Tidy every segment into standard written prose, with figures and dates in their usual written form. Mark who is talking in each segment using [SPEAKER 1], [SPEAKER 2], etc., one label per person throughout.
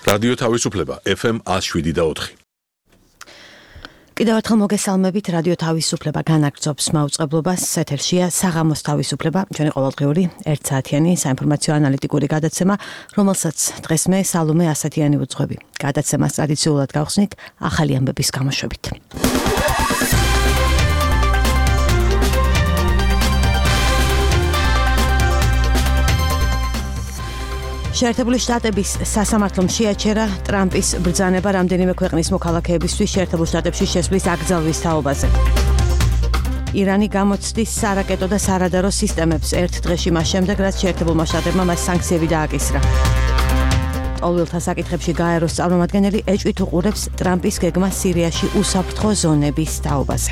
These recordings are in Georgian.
[SPEAKER 1] რადიო თავისუფლება FM 107.4.
[SPEAKER 2] კიდევ ერთხელ მოგესალმებით, რადიო თავისუფლება განაგრძობს მაუწყებლობას, ეთერშია საღამოს თავისუფლება, ჩვენი ყოველდღიური 1 საათიანი საინფორმაციო ანალიტიკური გადაცემა, რომელსაც დღეს მე სალომე ასათიანი ვუძღვები. გადაცემას ტრადიციულად გავხსნით ახალი ამბების გამოშვებით. შეერთებული შტატების სასამართლომ შეაჩერა ტრამპის ბრძანება რამდენიმე ქვეყნის მოქალაქეებისთვის შეერთებულ შტატებში შესვლის აკრძალვის თაობაზე. ირანი გამოცდის სარაკეტო და სარადარო სისტემებს ერთ დღეში მას შემდეგ, რაც შეერთებულმა შტატებმა მას სანქციები დააკისრა. ტოლვილთა საკითხებში გაეროს წარმომადგენელი ეჭვით უყურებს ტრამპის გეგმას სირიაში უსაფრთხო ზონების თაობაზე.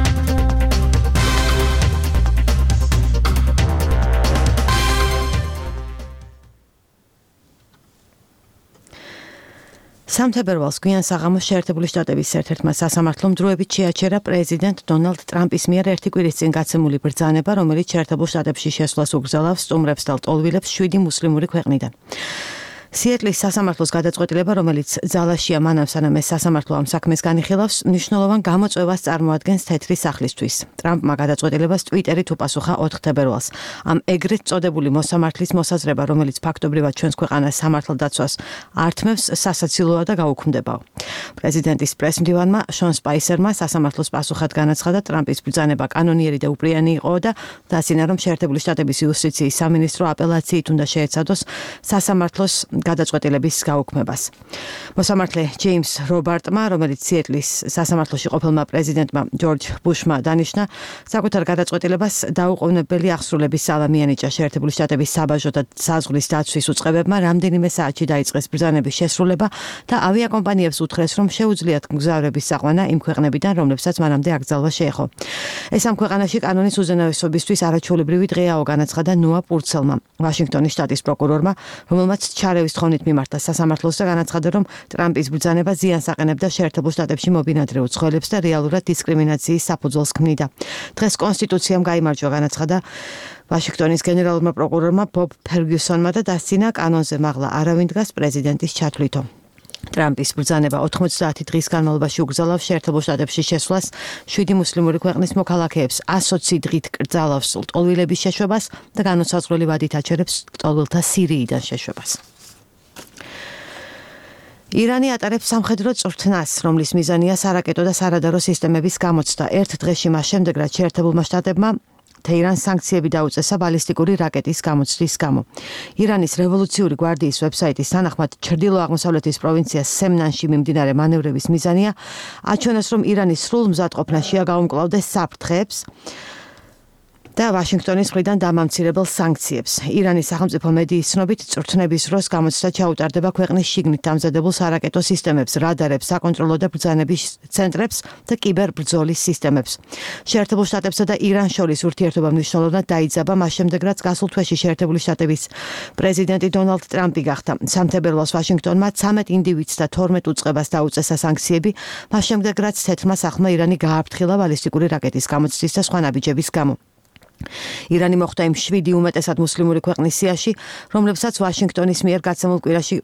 [SPEAKER 2] სამთებერვალს გვიან საღამოს შეერთებული შტატების ერთ-ერთმა სასამართლომ დროებით შეაჩერა პრეზიდენტ დონალდ ტრამპის მიერ ერთი კვირის წინ გაცემული ბრძანება, რომელიც შეერთებულ შტატებში შესვლას უგრძელავს სტუმრებს და ლტოლვილებს 7 მუსლიმური ქვეყნიდან. სიეტლის სასამართლოს გადაწყვეტილება, რომელიც ძალაშია მანამ სანამ ეს სასამართლო ამ საქმეს განიხილავს, მნიშვნელოვან გამოწვევას წარმოადგენს თეთრი სახლისთვის. ტრამპმა გადაწყვეტილებას ტვიტერით უპასუხა 4 თებერვალს. ამ ეგრეთ წოდებული მოსამართლის მოსაზრება, რომელიც ფაქტობრივად ჩვენს ქვეყანას სამართალდაცვას ართმევს, სასაცილოა და გაუქმდებაო. პრეზიდენტის პრესმდივანმა შონ სპაისერმა სასამართლოს პასუხად განაცხადა, ტრამპის ბრძანება კანონიერი და უპრიანი იყო და დასინა, რომ შეერთებული შტატების იუსტიციის სამინისტრო აპელაციით უნდა შეეცადოს სასამართლოს გადაწყვეტილების გაუქმებას. მოსამართლე ჯეიმს რობარტმა, რომელიც სიეტლის სასამართლოში ყოფილმა პრეზიდენტმა ჯორჯ ბუშმა დანიშნა, საკუთარ გადაწყვეტილებას დაუყოვნებელი აღსრულების სალამი ანიჭა შეერთებული შტატების საბაჟო და საზღვრის დაცვის უწყებებმა რამდენიმე საათში დაიწყეს ბრძანების შესრულება და ავიაკომპანიებს უთხრეს, რომ შეუძლიათ მგზავრების საყვანა იმ ქვეყნებიდან, რომლებსაც მანამდე აკრძალვა შეეხო. ეს ამ ქვეყანაში კანონის უზენაესობისთვის არაჩვეულებრივი დღეაო, განაცხადა ნოა პურცელმა, ვაშინგტონის შტატის პროკურორმა, რომელმაც ჩარევის თხოვნით მიმართა სასამართლოს და განაცხადა, რომ ტრამპის ბრძანება ზიანს აყენებდა შეერთებულ შტატებში მობინადრეულ ცხოველებს და რეალურად დისკრიმინაციის საფუძველს ქმნიდა. დღეს კონსტიტუციამ გაიმარჯვა, განაცხადა ვაშინგტონის გენერალურმა პროკურორმა ბობ ფერგიუსონმა და დასცინა, კანონზე მაღლა არავინ დგას პრეზიდენტის ჩათვლითო. ტრამპის ბრძანება 90 დღის განმავლობაში უგრძელავს შეერთებულ შტატებში შესვლას 7 მუსლიმური ქვეყნის მოქალაქეებს, 120 დღით კრძალავს ლტოლვილების შეშვებას და განუსაზღვრელი ვადით აჩერებს ლტოლვილთა სირიიდან შეშვებას. ირანი ატარებს სამხედრო წვრთნას, რომლის მიზანია სარაკეტო და სარადარო სისტემების გამოცდა. ერთ დღეში მას შემდეგ, რაც შეერთებულმა შტატებმა თეირანს სანქციები დაუწესა ბალისტიკური რაკეტის გამოცდის გამო. ირანის რევოლუციური გვარდიის ვებსაიტის თანახმად, ჩრდილო-აღმოსავლეთის პროვინცია სემნანში მიმდინარე მანევრების მიზანია აჩვენოს, რომ ირანის სრულ მზადყოფნაშია გაუმკლავდეს საფრთხეებს და ვაშინგტონის მხრიდან დამამცირებელ სანქციებს. ირანის სახელმწიფო მედიის ცნობით, წვრთნების დროს გამოცდა ჩაუტარდება ქვეყნის შიგნით დამზადებულ სარაკეტო სისტემებს, რადარებს, საკონტროლო და ბრძანების ცენტრებს და კიბერბრძოლის სისტემებს. შეერთებულ შტატებსა და ირანს შორის ურთიერთობა მნიშვნელოვნად დაიძაბა მას შემდეგ, რაც გასულ თვეში შეერთებული შტატების პრეზიდენტი დონალდ ტრამპი გახდა. სამთებერვალს ვაშინგტონმა 13 ინდივიდს და 12 უწყებას დაუწესა სანქციები, მას შემდეგ, რაც თეთრმა სახლმა ირანი გააფრთხილა ბალისტიკური რაკეტის გამოცდის და სხვა ნაბიჯების გამო. ირანი მოხვდა იმ 7 უმეტესად მუსლიმური ქვეყნის სიაში, რომლებსაც ვაშინგტონის მიერ გასულ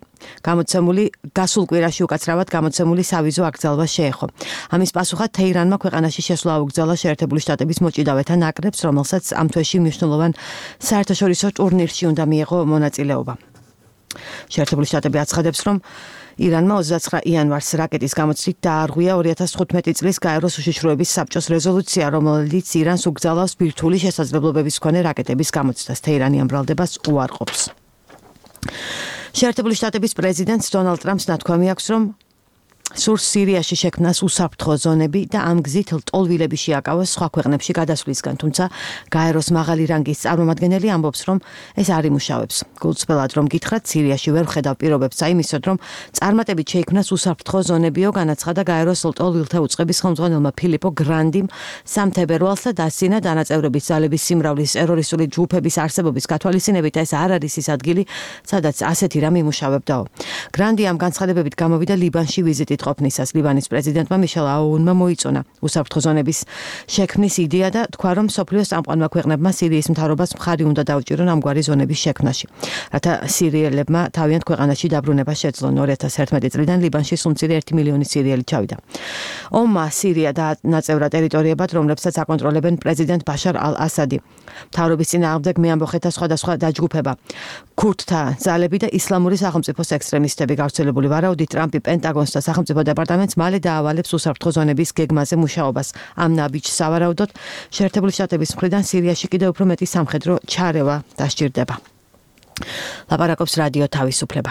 [SPEAKER 2] კვირაში უკაცრავად გამოცემული სავიზო აკრძალვა შეეხო. ამის პასუხად თეირანმა ქვეყანაში შესვლა აუგზავნა შეერთებული შტატების მოჭიდავეთა ნაკრებს, რომელსაც ამ თვეში მნიშვნელოვან საერთაშორისო ტურნირში უნდა მიეღო მონაწილეობა. შეერთებული შტატები აცხადებს, რომ ირანმა 29 იანვარს რაკეტის გამოცდით დაარღვია 2015 წლის გაეროს უშიშროების საბჭოს რეზოლუცია, რომელიც ირანს უგზავნავს ბირთვული შესაძლებლობების მქონე რაკეტების გამოცდას. თეირანი ამ ბრალდებას უარყოფს. შეერთებული შტატების პრეზიდენტს დონალდ ტრამპს ნათქვამი აქვს, რომ სურს სირიაში შექმნას უსაფრთხო ზონები და ამ გზით ლტოლვილები შეაკავოს სხვა ქვეყნებში გადასვლისგან, თუმცა გაეროს მაღალი რანგის წარმომადგენელი ამბობს, რომ ეს არ იმუშავებს. გულწრფელად რომ გითხრათ, სირიაში ვერ ვხედავ პირობებს აიმისოდ, რომ წარმატებით შეიქმნას უსაფრთხო ზონებიო, განაცხადა გაეროს ლტოლვილთა უწყების ხელმძღვანელმა ფილიპო გრანდიმ სამთებერვალს და დასცინა დანაწევრების ძალების სიმრავლის ტერორისტული ჯგუფების არსებობის გათვალისწინებით, ეს არ არის ის ადგილი, სადაც ასეთი რამ იმუშავებდაო. გრანდი ამ განცხადებებით გამოვიდა ლიბანში ვიზიტით მიწით ყოფნისას ლიბანის პრეზიდენტმა მიშელ აუნმა მოიწონა უსაფრთხო ზონების შექმნის იდეა და თქვა, რომ მსოფლიოს წამყვანმა ქვეყნებმა სირიის მთავრობას მხარი უნდა დაუჭირონ ამგვარი ზონების შექმნაში, რათა სირიელებმა თავიანთ ქვეყანაში დაბრუნება შეძლონ. 2011 წლიდან ლიბანში სულ მცირე 1 მილიონი სირიელი ჩავიდა. ომმა სირია დაანაწევრა ტერიტორიებად, რომლებსაც აკონტროლებენ პრეზიდენტ ბაშარ ალ-ასადი. მთავრობის წინააღმდეგ მეამბოხეთა სხვადასხვა დაჯგუფება, ქურდთა ძალები და ისლამური სახელმწიფოს ექსტრემისტები გავრცელებული ვარაუდით ტრამპი პენტაგონს და სახელმწიფო დეპარტამენტს მალე დაავალებს უსაფრთხო ზონების გეგმაზე მუშაობას. ამ ნაბიჯს სავარაუდოდ შეერთებული შტატების მხრიდან სირიაში კიდევ უფრო მეტი სამხედრო ჩარევა დასჭირდება. ლაპარაკობს რადიო თავისუფლება.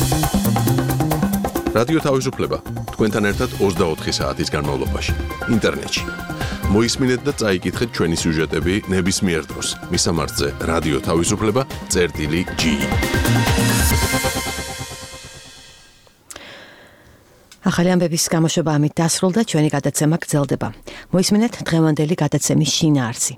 [SPEAKER 1] რადიო თავისუფლება თქვენთან ერთად 24 საათის განმავლობაში ინტერნეტში. მოისმინეთ და წაიკითხეთ ჩვენი სიუჟეტები ნებისმიერ დროს. მისამართზე რადიო თავისუფლება.ge.
[SPEAKER 2] ახალი ამბების გამოშვება ამით დასრულდა, ჩვენი გადაცემა გრძელდება. მოისმინეთ დღევანდელი გადაცემის შინაარსი.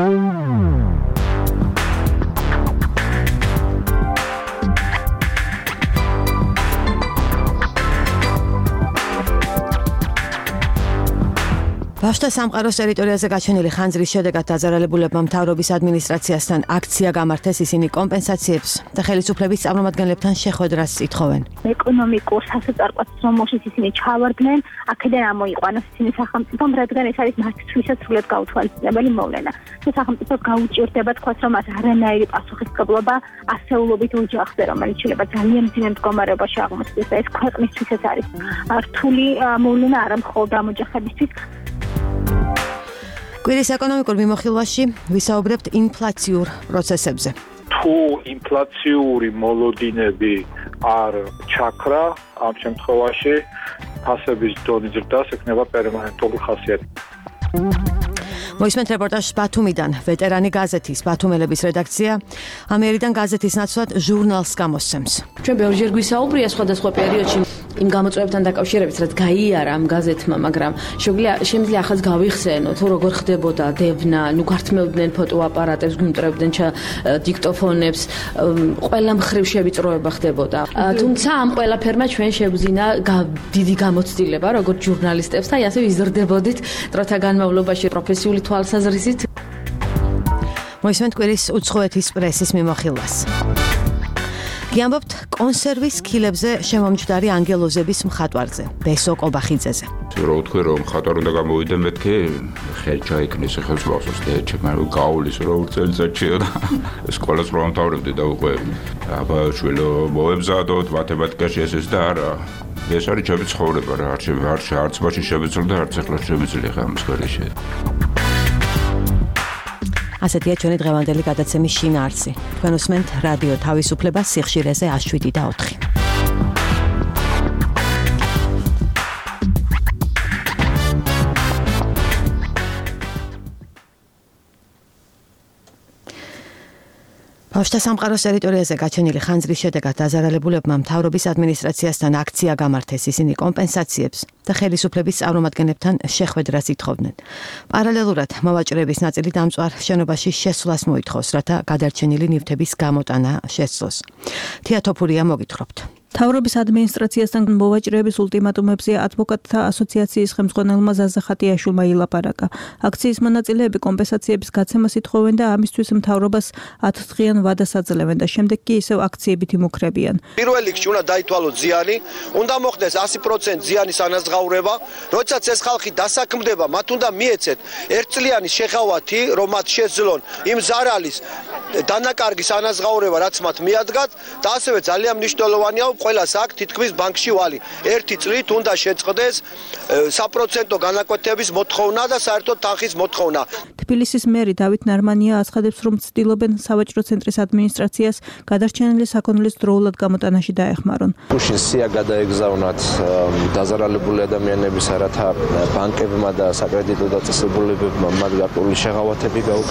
[SPEAKER 2] ბავშვთა სამყაროს ტერიტორიაზე გაჩენილი ხანძრის შედეგად დაზარალებულებმა მთავრობის ადმინისტრაციასთან აქცია გამართეს, ისინი კომპენსაციებს და ხელისუფლების წარმომადგენლებთან შეხვედრას ითხოვენ.
[SPEAKER 3] ეკონომიკურ სასწარკვეთს რომელშიც ისინი ჩავარდნენ, აქედან ამოიყვანოს ისინი სახელმწიფომ, რადგან ეს არის მათთვისაც სრულად გაუთვალისწინებელი მოვლენა. სახელმწიფოს გაუჭირდება თქვას, რომ მას არანაირი პასუხისმგებლობა ასეულობით ოჯახზე, რომელიც შეიძლება ძალიან მძიმე მდგომარეობაში აღმოჩნდეს და ეს ქვეყნისთვისაც არის რთული მოვლენა, არა მხოლოდ ამ ოჯახებისთვის.
[SPEAKER 2] კვირის ეკონომიკურ მიმოხილვაში ვისაუბრებთ ინფლაციურ პროცესებზე.
[SPEAKER 4] თუ ინფლაციური მოლოდინები არ ჩაქრა, ამ შემთხვევაში ფასების დონის ზრდას ექნება პერმანენტული ხასიათი.
[SPEAKER 2] მოისმენთ რეპორტაჟს ბათუმიდან. ვეტერანი გაზეთის ბათუმელების რედაქცია ამიერიდან გაზეთის ნაცვლად ჟურნალს გამოსცემს.
[SPEAKER 5] ჩვენ ბევრჯერ გვისაუბრია სხვადასხვა პერიოდში იმ გამოწვევებთან დაკავშირებით, რაც გაიარა ამ გაზეთმა, მაგრამ შემიძლია ახაც გავიხსენო, თუ როგორ ხდებოდა დევნა, გართმევდნენ ფოტოაპარატებს, გვიმტრებდნენ დიქტოფონებს, ყველა მხრივ შევიწროება ხდებოდა. თუმცა ამ ყველაფერმა ჩვენ შევძინა დიდი გამოცდილება, როგორც ჟურნალისტებს და ასევე იზრდებოდით დროთა განმავლობაში პროფესიული თვალსაზრისით.
[SPEAKER 2] მოისმენთ კვირის უცხოეთის პრესის მიმოხილვას. გიამბობთ კონსერვის ქილებზე შემომჯდარი ანგელოზების მხატვარზე, ბესო კობახიძეზე.
[SPEAKER 6] რა ვთქვი, რომ მხატვარი უნდა გამოვიდა მეთქე, ხელ ჩაიქნეს ხელს ბავშვს და ჩემ გაულის რა წელიწადში და ეს ყველას რო ამთავრებდი და უკვე აბა შვილო მოებზადოთ მათემატიკაში ეს და არა. ეს არის ჩემი ცხოვრება რა, არც მაშინ შევეძლო და არც ახლა შევეძლი ხა ამის გარეშე.
[SPEAKER 2] ასეთია ჩვენი დღევანდელი გადაცემის შინაარსი. თქვენ უსმენთ რადიო თავისუფლება სიხშირეზე 107 და 4. ბავშვთა სამყაროს ტერიტორიაზე გაჩენილი ხანძრის შედეგად დაზარალებულებმა მთავრობის ადმინისტრაციასთან აქცია გამართეს, ისინი კომპენსაციებს და ხელისუფლების წარმომადგენლებთან შეხვედრას ითხოვდნენ. პარალელურად მოვაჭრეების ნაწილი დამწვარ შენობაში შესვლას მოითხოვს, რათა გადარჩენილი ნივთების გამოტანა შესძლოს. თეატოფურია მოგითხრობთ.
[SPEAKER 7] მთავრობის ადმინისტრაციასთან მოვაჭრეების ულტიმატუმებზე ადვოკატთა ასოციაციის ხელმძღვანელმა ზაზა ხატიაშვილმა ილაპარაკა. აქციის მონაწილეები კომპენსაციების გაცემას ითხოვენ და ამისთვის მთავრობას 10 დღიან ვადას აძლევენ და შემდეგ კი ისევ აქციებით იმუქრებიან.
[SPEAKER 8] პირველ რიგში უნდა დაითვალოს ზიანი, უნდა მოხდეს 100% ზიანის ანაზღაურება, როდესაც ეს ხალხი დასაქმდება, მათ უნდა მიეცეთ ერთწლიანი შეღავათი, რომ მათ შეძლონ იმ ზარალის დანაკარგის ანაზღაურება, რაც მათ მიადგათ და ასევე ძალიან მნიშვნელოვანია ყველას აქ თითქმის ბანკში ვალი. 1 წლით უნდა შეწყდეს საპროცენტო განაკვეთების მოთხოვნა და საერთოდ თანხის მოთხოვნა.
[SPEAKER 7] თბილისის მერი დავით ნარმანია აცხადებს, რომ ცდილობენ სავაჭრო ცენტრის ადმინისტრაციას გადარჩენილი საქონლის დროულად გამოტანაში დაეხმარონ.
[SPEAKER 9] გუშინ სია გადაეგზავნათ დაზარალებული ადამიანების რათა ბანკებმა და საკრედიტო დაწესებულებებმა მათ გარკვეული შეღავათები გაუკეთონ.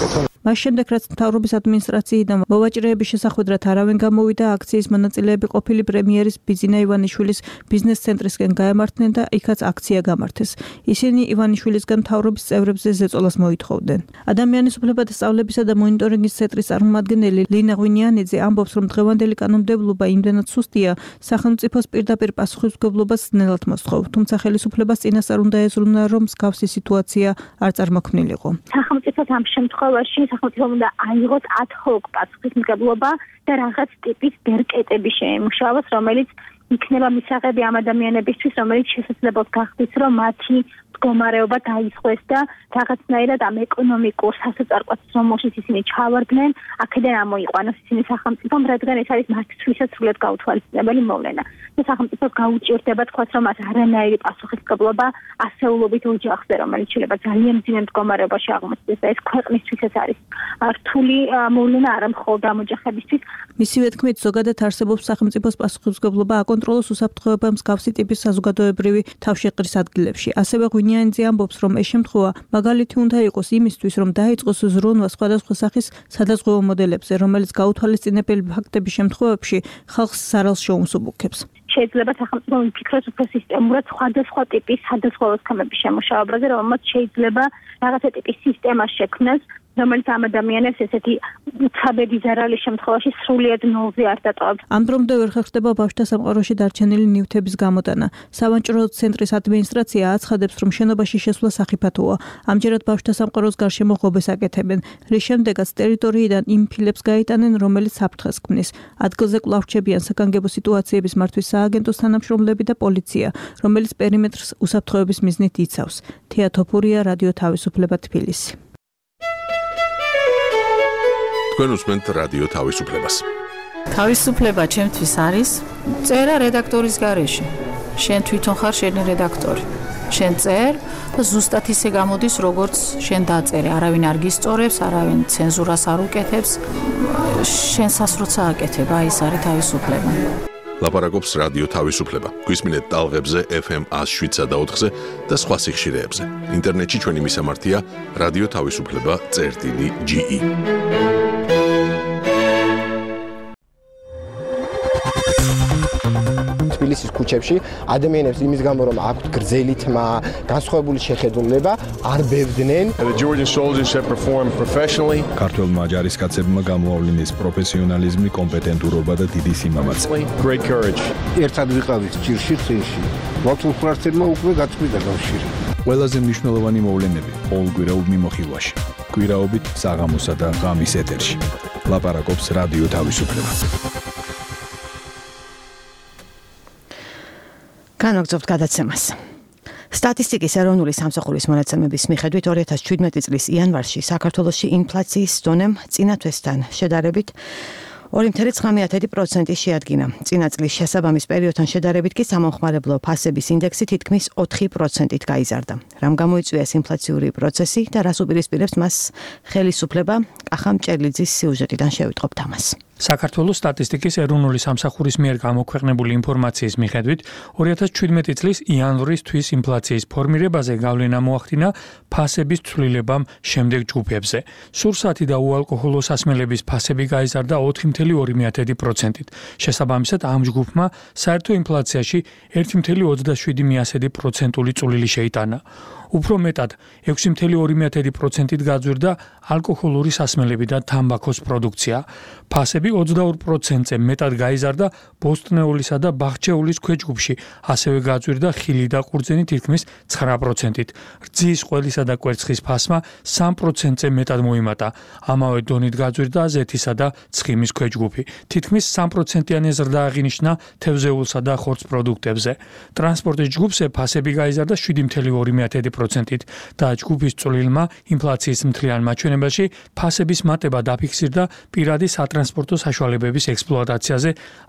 [SPEAKER 7] მას შემდეგ რაც მთავრობის ადმინისტრაციიდან მოვაჭრეების შესახვედრად არავინ გამოვიდა, აქციის მონაწილეები ყოფილი პრემიერის ბიძინა ივანიშვილის ბიზნეს ცენტრისკენ გაემართნენ და იქაც აქცია გამართეს. ისინი ივანიშვილისგან მთავრობის წევრებზე ზეწოლას მოითხოვდნენ. ადამიანის უფლებათა სწავლებისა და მონიტორინგის ცენტრის წარმომადგენელი ლინა ღვინიანიძე ამბობს, რომ დღევანდელი კანონმდებლობა იმდენად სუსტია, სახელმწიფოს პირდაპირ პასუხისმგებლობას ძნელად მოსთხოვ, თუმცა ხელისუფლებას წინასწარ უნდა ეზრუნა, რომ მსგავსი სიტუაცია არ წარმოქმნილიყო.
[SPEAKER 3] სახელმწიფოს ამ შემთხვევაში სახელმწიფომ უნდა აიღოს ad hoc პასუხისმგებლობა და რაღაც ტიპის ბერკეტები შეემუშავოს, რომელიც იქნება მისაღები ამ ადამიანებისთვის, რომელიც შესაძლებლად გახდეს, რომ მათი მდგომარეობა დაისხვეს და რაღაცნაირად ამ ეკონომიკურ სასოწარკვათ ზომაშიც ისინი ჩავარდნენ, აქედან ამოიყვანოს ისინი სახელმწიფომ, რადგან ეს არის მათთვისაც სრულად გაუთვალისწინებელი მოვლენა. და სახელმწიფოს გაუჭირდება თქვათ, რომ მას არანაირი პასუხისმგებლობა ასეულობით ოჯახზე, რომელიც შეიძლება ძალიან მძიმე მდგომარეობაში აღმოჩნდეს და ეს ქვეყნისთვისაც არის რთული მოვლენა, არა მხოლოდ ამ ოჯახებისთვის.
[SPEAKER 7] მისივე თქმით, ზოგადად არსებობს სახელმწიფოს პასუხისმგებლობა აკონტროლოს უსაფრთხოება მსგავსი ტიპის საზოგადოებრივი თავშეყრის ადგილებში. ასევე ღვინიანიძე ამბობს, რომ ეს შემთხვევა მაგალითი უნდა იყოს იმისთვის, რომ დაიწყოს ზრუნვა სხვადასხვა სახის სადაზღვევო მოდელებზე, რომელიც გაუთვალისწინებელი ფაქტების შემთხვევებში ხალხს სარალს შეუმსუბუქებს.
[SPEAKER 3] შეიძლება სახელმწიფო იფიქროს უფრო სისტემურად სხვადასხვა ტიპის სადაზღვევო სქემების შემუშავებაზე, რომელმაც შეიძლება რაღაცა ტიპის სისტემა შექმნას, რომელიც ამ ადამიანებს ესეთი უცაბედი ზარალის შემთხვევაში სრულიად ნულზე არ დატოვებს.
[SPEAKER 7] ამ დრომდე ვერ ხერხდება ბავშვთა სამყაროში დარჩენილი ნივთების გამოტანა. სავაჭრო ცენტრის ადმინისტრაცია აცხადებს, რომ შენობაში შესვლა სახიფათოა. ამჯერად ბავშვთა სამყაროს გარშემო ღობეს აკეთებენ, რის შემდეგაც ტერიტორიიდან იმ ფილებს გაიტანენ, რომელიც საფრთხეს ქმნის. ადგილზე კვლავ რჩებიან საგანგებო სიტუაციების მართვის სააგენტოს თანამშრომლები და პოლიცია, რომელიც პერიმეტრს უსაფრთხოების მიზნით იცავს. თეა თოფურია, რადიო თავისუფლება, თბილისი.
[SPEAKER 1] თქვენ უსმენთ რადიო თავისუფლებას.
[SPEAKER 10] თავისუფლება ჩემთვის არის წერა რედაქტორის გარეშე. შენ თვითონ ხარ შენი რედაქტორი. შენ წერ და ზუსტად ისე გამოდის, როგორც შენ დაწერე. არავინ არ გისწორებს, არავინ ცენზურას არ უკეთებს. შენსას როცა აკეთებ, აი ეს არის თავისუფლება.
[SPEAKER 1] ლაპარაკობს რადიო თავისუფლება. გვისმინეთ ტალღებზე FM 107 და 4-ზე და სხვა სიხშირეებზე. ინტერნეტში ჩვენი მისამართია რადიო თავისუფლება.ge.
[SPEAKER 11] თბილისის ქუჩებში ადამიანებს იმის გამო რომ აქვთ გრძელი თმა, განსხვავებული შეხედულება, არ ბევდნენ.
[SPEAKER 12] The Georgian soldiers have performed professionally.
[SPEAKER 13] ქართველმა ჯარისკაცებმა გამოავლინეს პროფესიონალიზმი, კომპეტენტურობა და დიდი სიმამაცე.
[SPEAKER 12] Great courage.
[SPEAKER 14] ერთად ვიყავით ჭირში წინში. ვაკულფრასტერმა უკვე გაწყვიტა კავშირი.
[SPEAKER 13] ყველაზე მნიშვნელოვანი მოვლენები ყოველკვირეულ მიმოხილვაში. კვირაობით საღამოსა და ღამის ეთერში. ლაპარაკობს რადიო თავისუფლება.
[SPEAKER 2] განაგრძობთ გადაცემას. სტატისტიკის ეროვნული სამსახურის მონაცემების მიხედვით 2017 წლის იანვარში საქართველოში ინფლაციის დონემ წინა თვესთან შედარებით 2.9% შეადგინა. წინა წლის შესაბამის პერიოდთან შედარებით კი სამომხმარებლო ფასების ინდექსი თითქმის 4%-ით გაიზარდა. რამ გამოიწვია ეს ინფლაციური პროცესი და რას უპირისპირებს მას ხელისუფლება? კახა მჭერლიძის სიუჟეტიდან შევიტყობთ ამას.
[SPEAKER 15] საქართველოს სტატისტიკის ეროვნული სამსახურის მიერ გამოქვეყნებული ინფორმაციის მიხედვით 2017 წლის იანვრის თვის ინფლაციის ფორმირებაზე გავლენა მოახდინა ფასების ცვლილებამ შემდეგ ჯგუფებზე. სურსათი და უალკოჰოლო სასმელების ფასები გაიზარდა 4.2%-ით. შესაბამისად ამ ჯგუფმა საერთო ინფლაციაში 1.27%-ული წვლილი შეიტანა. უფრო მეტად 6.2%-ით გაძვირდა ალკოჰოლური სასმელები და თამბაქოს პროდუქცია. ფასები 22%-ზე მეტად გაიზარდა ბოსტნეულისა და ბახჩეულის ქვეჯგუფში, ასევე გაძვირდა ხილი და ყურძენი თითქმის 9%-ით. რძის, ყველისა და კვერცხის ფასმა 3%-ზე მეტად მოიმატა. ამავე დონით გაძვირდა ზეთისა და ცხიმის ქვეჯგუფი. თითქმის 3%-იანი ზრდა აღინიშნა თევზეულსა და ხორცს პროდუქტებზე. ტრანსპორტის ჯგუფზე ფასები გაიზარდა 7.2%-ით და ჯგუფის წვლილმა ინფლაციის მთლიან მაჩვენებელში ფასების მატება დაფიქსირდა პირადი სატრანსპორტო სატრანსპორტო საშუალებების ექსპლუატაციაზე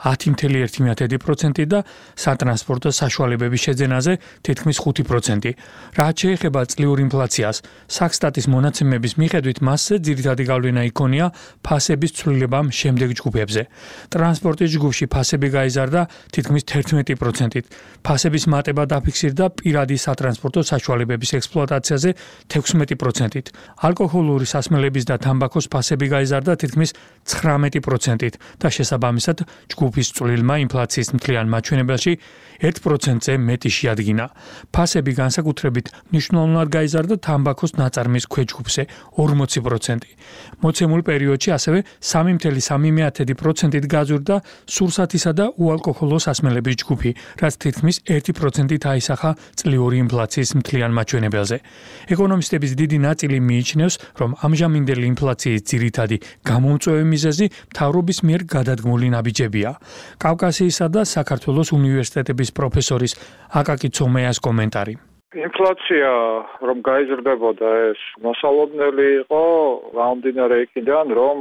[SPEAKER 15] 10.1% და სატრანსპორტო საშუალებების შეძენაზე თითქმის 5%. რაც შეეხება წლიურ ინფლაციას, საქსტატის მონაცემების მიხედვით მასზე ძირითადი გავლენა იქონია ფასების ცვლილებამ შემდეგ ჯგუფებზე. ტრანსპორტის ჯგუფში ფასები გაიზარდა თითქმის 11%-ით. ფასების მატება დაფიქსირდა პირადი სატრანსპორტო საშუალებების ექსპლუატაციაზე 16%-ით. ალკოჰოლური სასმელების და თამბაქოს ფასები გაიზარდა თითქმის 19%-ით და შესაბამისად ჯგუფის წვლილმა ინფლაციის მთლიან მაჩვენებელში 1%-ზე მეტი შეადგინა. ფასები განსაკუთრებით მნიშვნელოვნად გაიზარდა თამბაქოს ნაწარმის ქვეჯგუფზე 40%. მოცემულ პერიოდში ასევე 3.3%-ით გაზრდა სურსათისა და უალკოჰოლო სასმელების ჯგუფი, რაც თითქმის 1%-ით აისახა წლიური ინფლაციის მთლიან მაჩვენებელზე. ეკონომისტების დიდი ნაწილი მიიჩნევს, რომ ამჟამინდელი ინფლაციის ძირითადი გამომწვევი მიზეზი მთავრობის მიერ გადადგმული ნაბიჯებია. კავკასიისა და საქართველოს უნივერსიტეტების პროფესორის აკაკი ცომეას კომენტარი.
[SPEAKER 4] ინფლაცია რომ გაიზრდებოდა ეს მოსალოდნელი იყო გამომდინარე იქიდან რომ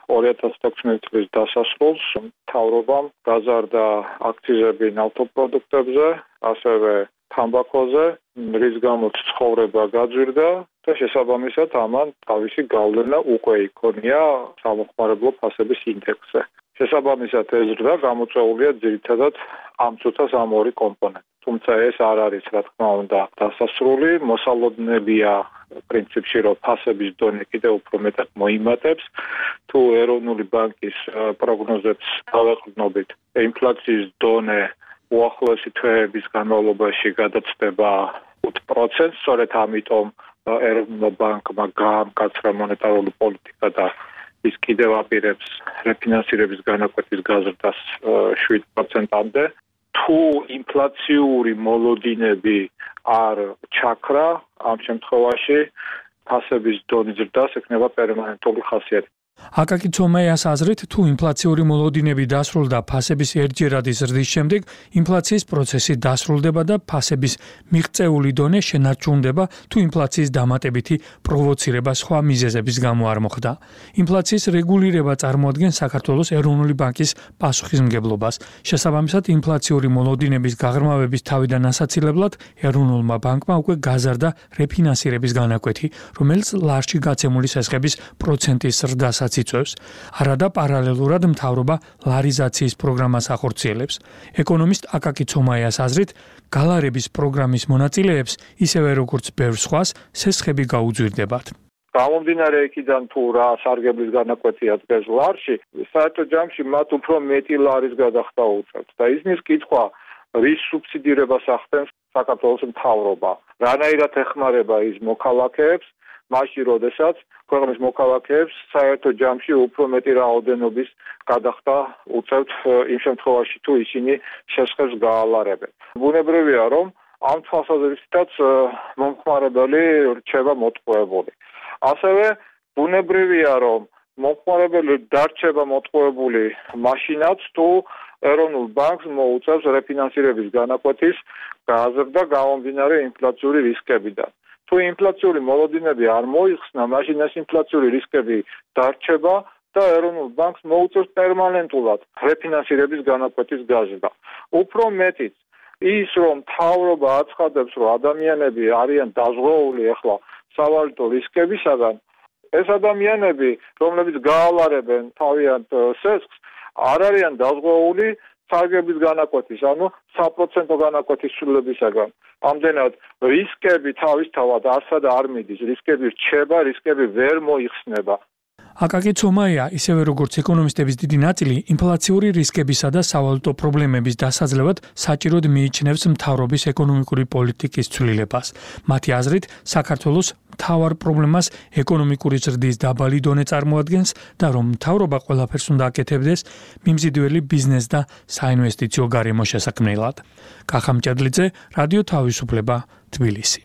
[SPEAKER 4] 2016 წლის დასასრულს მთავრობამ გაზარდა აქციზები ნავთობპროდუქტებზე, ასევე თამბაქოზე, რის გამოც ცხოვრება გაძვირდა და შესაბამისად ამან თავისი გავლენა უკვე იქონია სამხმარებლო ფასების ინდექსზე. შესაბამისად ეს ზრდა გამოწვეულია ძირითადად ამ წუთას ამ ორი კომპონენტი. თუმცა ეს არ არის, რა თქმა უნდა, დასასრული, მოსალოდნელია პრინციპში, რომ ფასების დონე კიდევ უფრო მეტად მოიმატებს. თუ ეროვნული ბანკის პროგნოზებს დავეყრდნობით, ინფლაციის დონე უახლოესი თვეების განმავლობაში გადაცდება 5%, სწორედ ამიტომ ეროვნულ ბანკმა გაამკაცრა მონეტარული პოლიტიკა და ის კიდევ აპირებს რეფინანსირების განაკვეთის გაზრდას 7%-მდე. თუ ინფლაციური მოლოდინები არ ჩაქრა, ამ შემთხვევაში ფასების დონის ზრდას ექნება პერმანენტული ხასიათი.
[SPEAKER 15] აკაკი ცომეას აზრით, თუ ინფლაციური მოლოდინები დასრულდა ფასების ერთჯერადი ზრდის შემდეგ, ინფლაციის პროცესი დასრულდება და ფასების მიღწეული დონე შენარჩუნდება, თუ ინფლაციის დამატებითი პროვოცირება სხვა მიზეზების გამო არ მოხდა. ინფლაციის რეგულირება წარმოადგენს საქართველოს ეროვნული ბანკის პასუხისმგებლობას. შესაბამისად, ინფლაციური მოლოდინების გაღრმავების თავიდან ასაცილებლად ეროვნულმა ბანკმა უკვე გაზარდა რეფინანსირების განაკვეთი, რომელიც ლარჩი გაცემული სესხების პროცენტის ზრდას იწვევს. არადა პარალელურად მთავრობა ლარიზაციის პროგრამას ახორციელებს. ეკონომისტ აკაკი ცომაიას აზრით, გალარების პროგრამის მონაწილეებს ისევე როგორც ბევრ სხვას სესხები გაუძვირდებათ.
[SPEAKER 4] გამომდინარე იქიდან თუ რა სარგებლის განაკვეთია დღეს ლარში, საერთო ჯამში მათ უფრო მეტი ლარის გადახდა უწევთ და ისმის კითხვა, რის სუბსიდირებას ახდენს საქართველოს მთავრობა, რანაირად ეხმარება ის მოქალაქეებს, მაშინ როდესაც ქვეყნის მოქალაქეებს საერთო ჯამში უფრო მეტი რაოდენობის გადახდა უწევთ იმ შემთხვევაში თუ ისინი შესხებს გაალარებენ. ბუნებრივია რომ ამ თვალსაზრისითაც მომხმარებელი რჩება მოტყუებული. ასევე ბუნებრივია რომ მომხმარებელი დარჩება მოტყუებული მაშინაც თუ ეროვნულ ბანკს მოუწევს რეფინანსირების განაკვეთის გაზრდა გამომდინარე ინფლაციური რისკებიდან. თუ ინფლაციური მოლოდინები არ მოიხსნა, მაშინ ეს ინფლაციური რისკები დარჩება და ეროვნულ ბანკს მოუწევს პერმანენტულად რეფინანსირების განაკვეთის გაზრდა. უფრო მეტიც, ის რომ მთავრობა აცხადებს, რომ ადამიანები არიან დაზღვეული ახლა სავალუტო რისკებისაგან, ეს ადამიანები, რომლებიც გაალარებენ თავიანთ სესხს, არ არიან დაზღვეული სარგებლის განაკვეთის, ანუ 100% განაკვეთის ცვლილებისაგან. ამდენად რისკები თავისთავად არსად არ მიდის, რისკები რჩება, რისკები ვერ მოიხსნება.
[SPEAKER 15] აკაკი ცომაია, ისევე როგორც ეკონომისტების დიდი ნაწილი, ინფლაციური რისკებისა და სავალუტო პრობლემების დასაძლევად საჭიროდ მიიჩნევს მთავრობის ეკონომიკური პოლიტიკის ცვლილებას. მათი აზრით, საქართველოს მთავარ პრობლემას ეკონომიკური ზრდის დაბალი დონე წარმოადგენს და რომ მთავრობა ყველაფერს უნდა აკეთებდეს მიმზიდველი ბიზნეს და საინვესტიციო გარემო შესაქმნელად. კახა მჭედლიძე, რადიო თავისუფლება, თბილისი.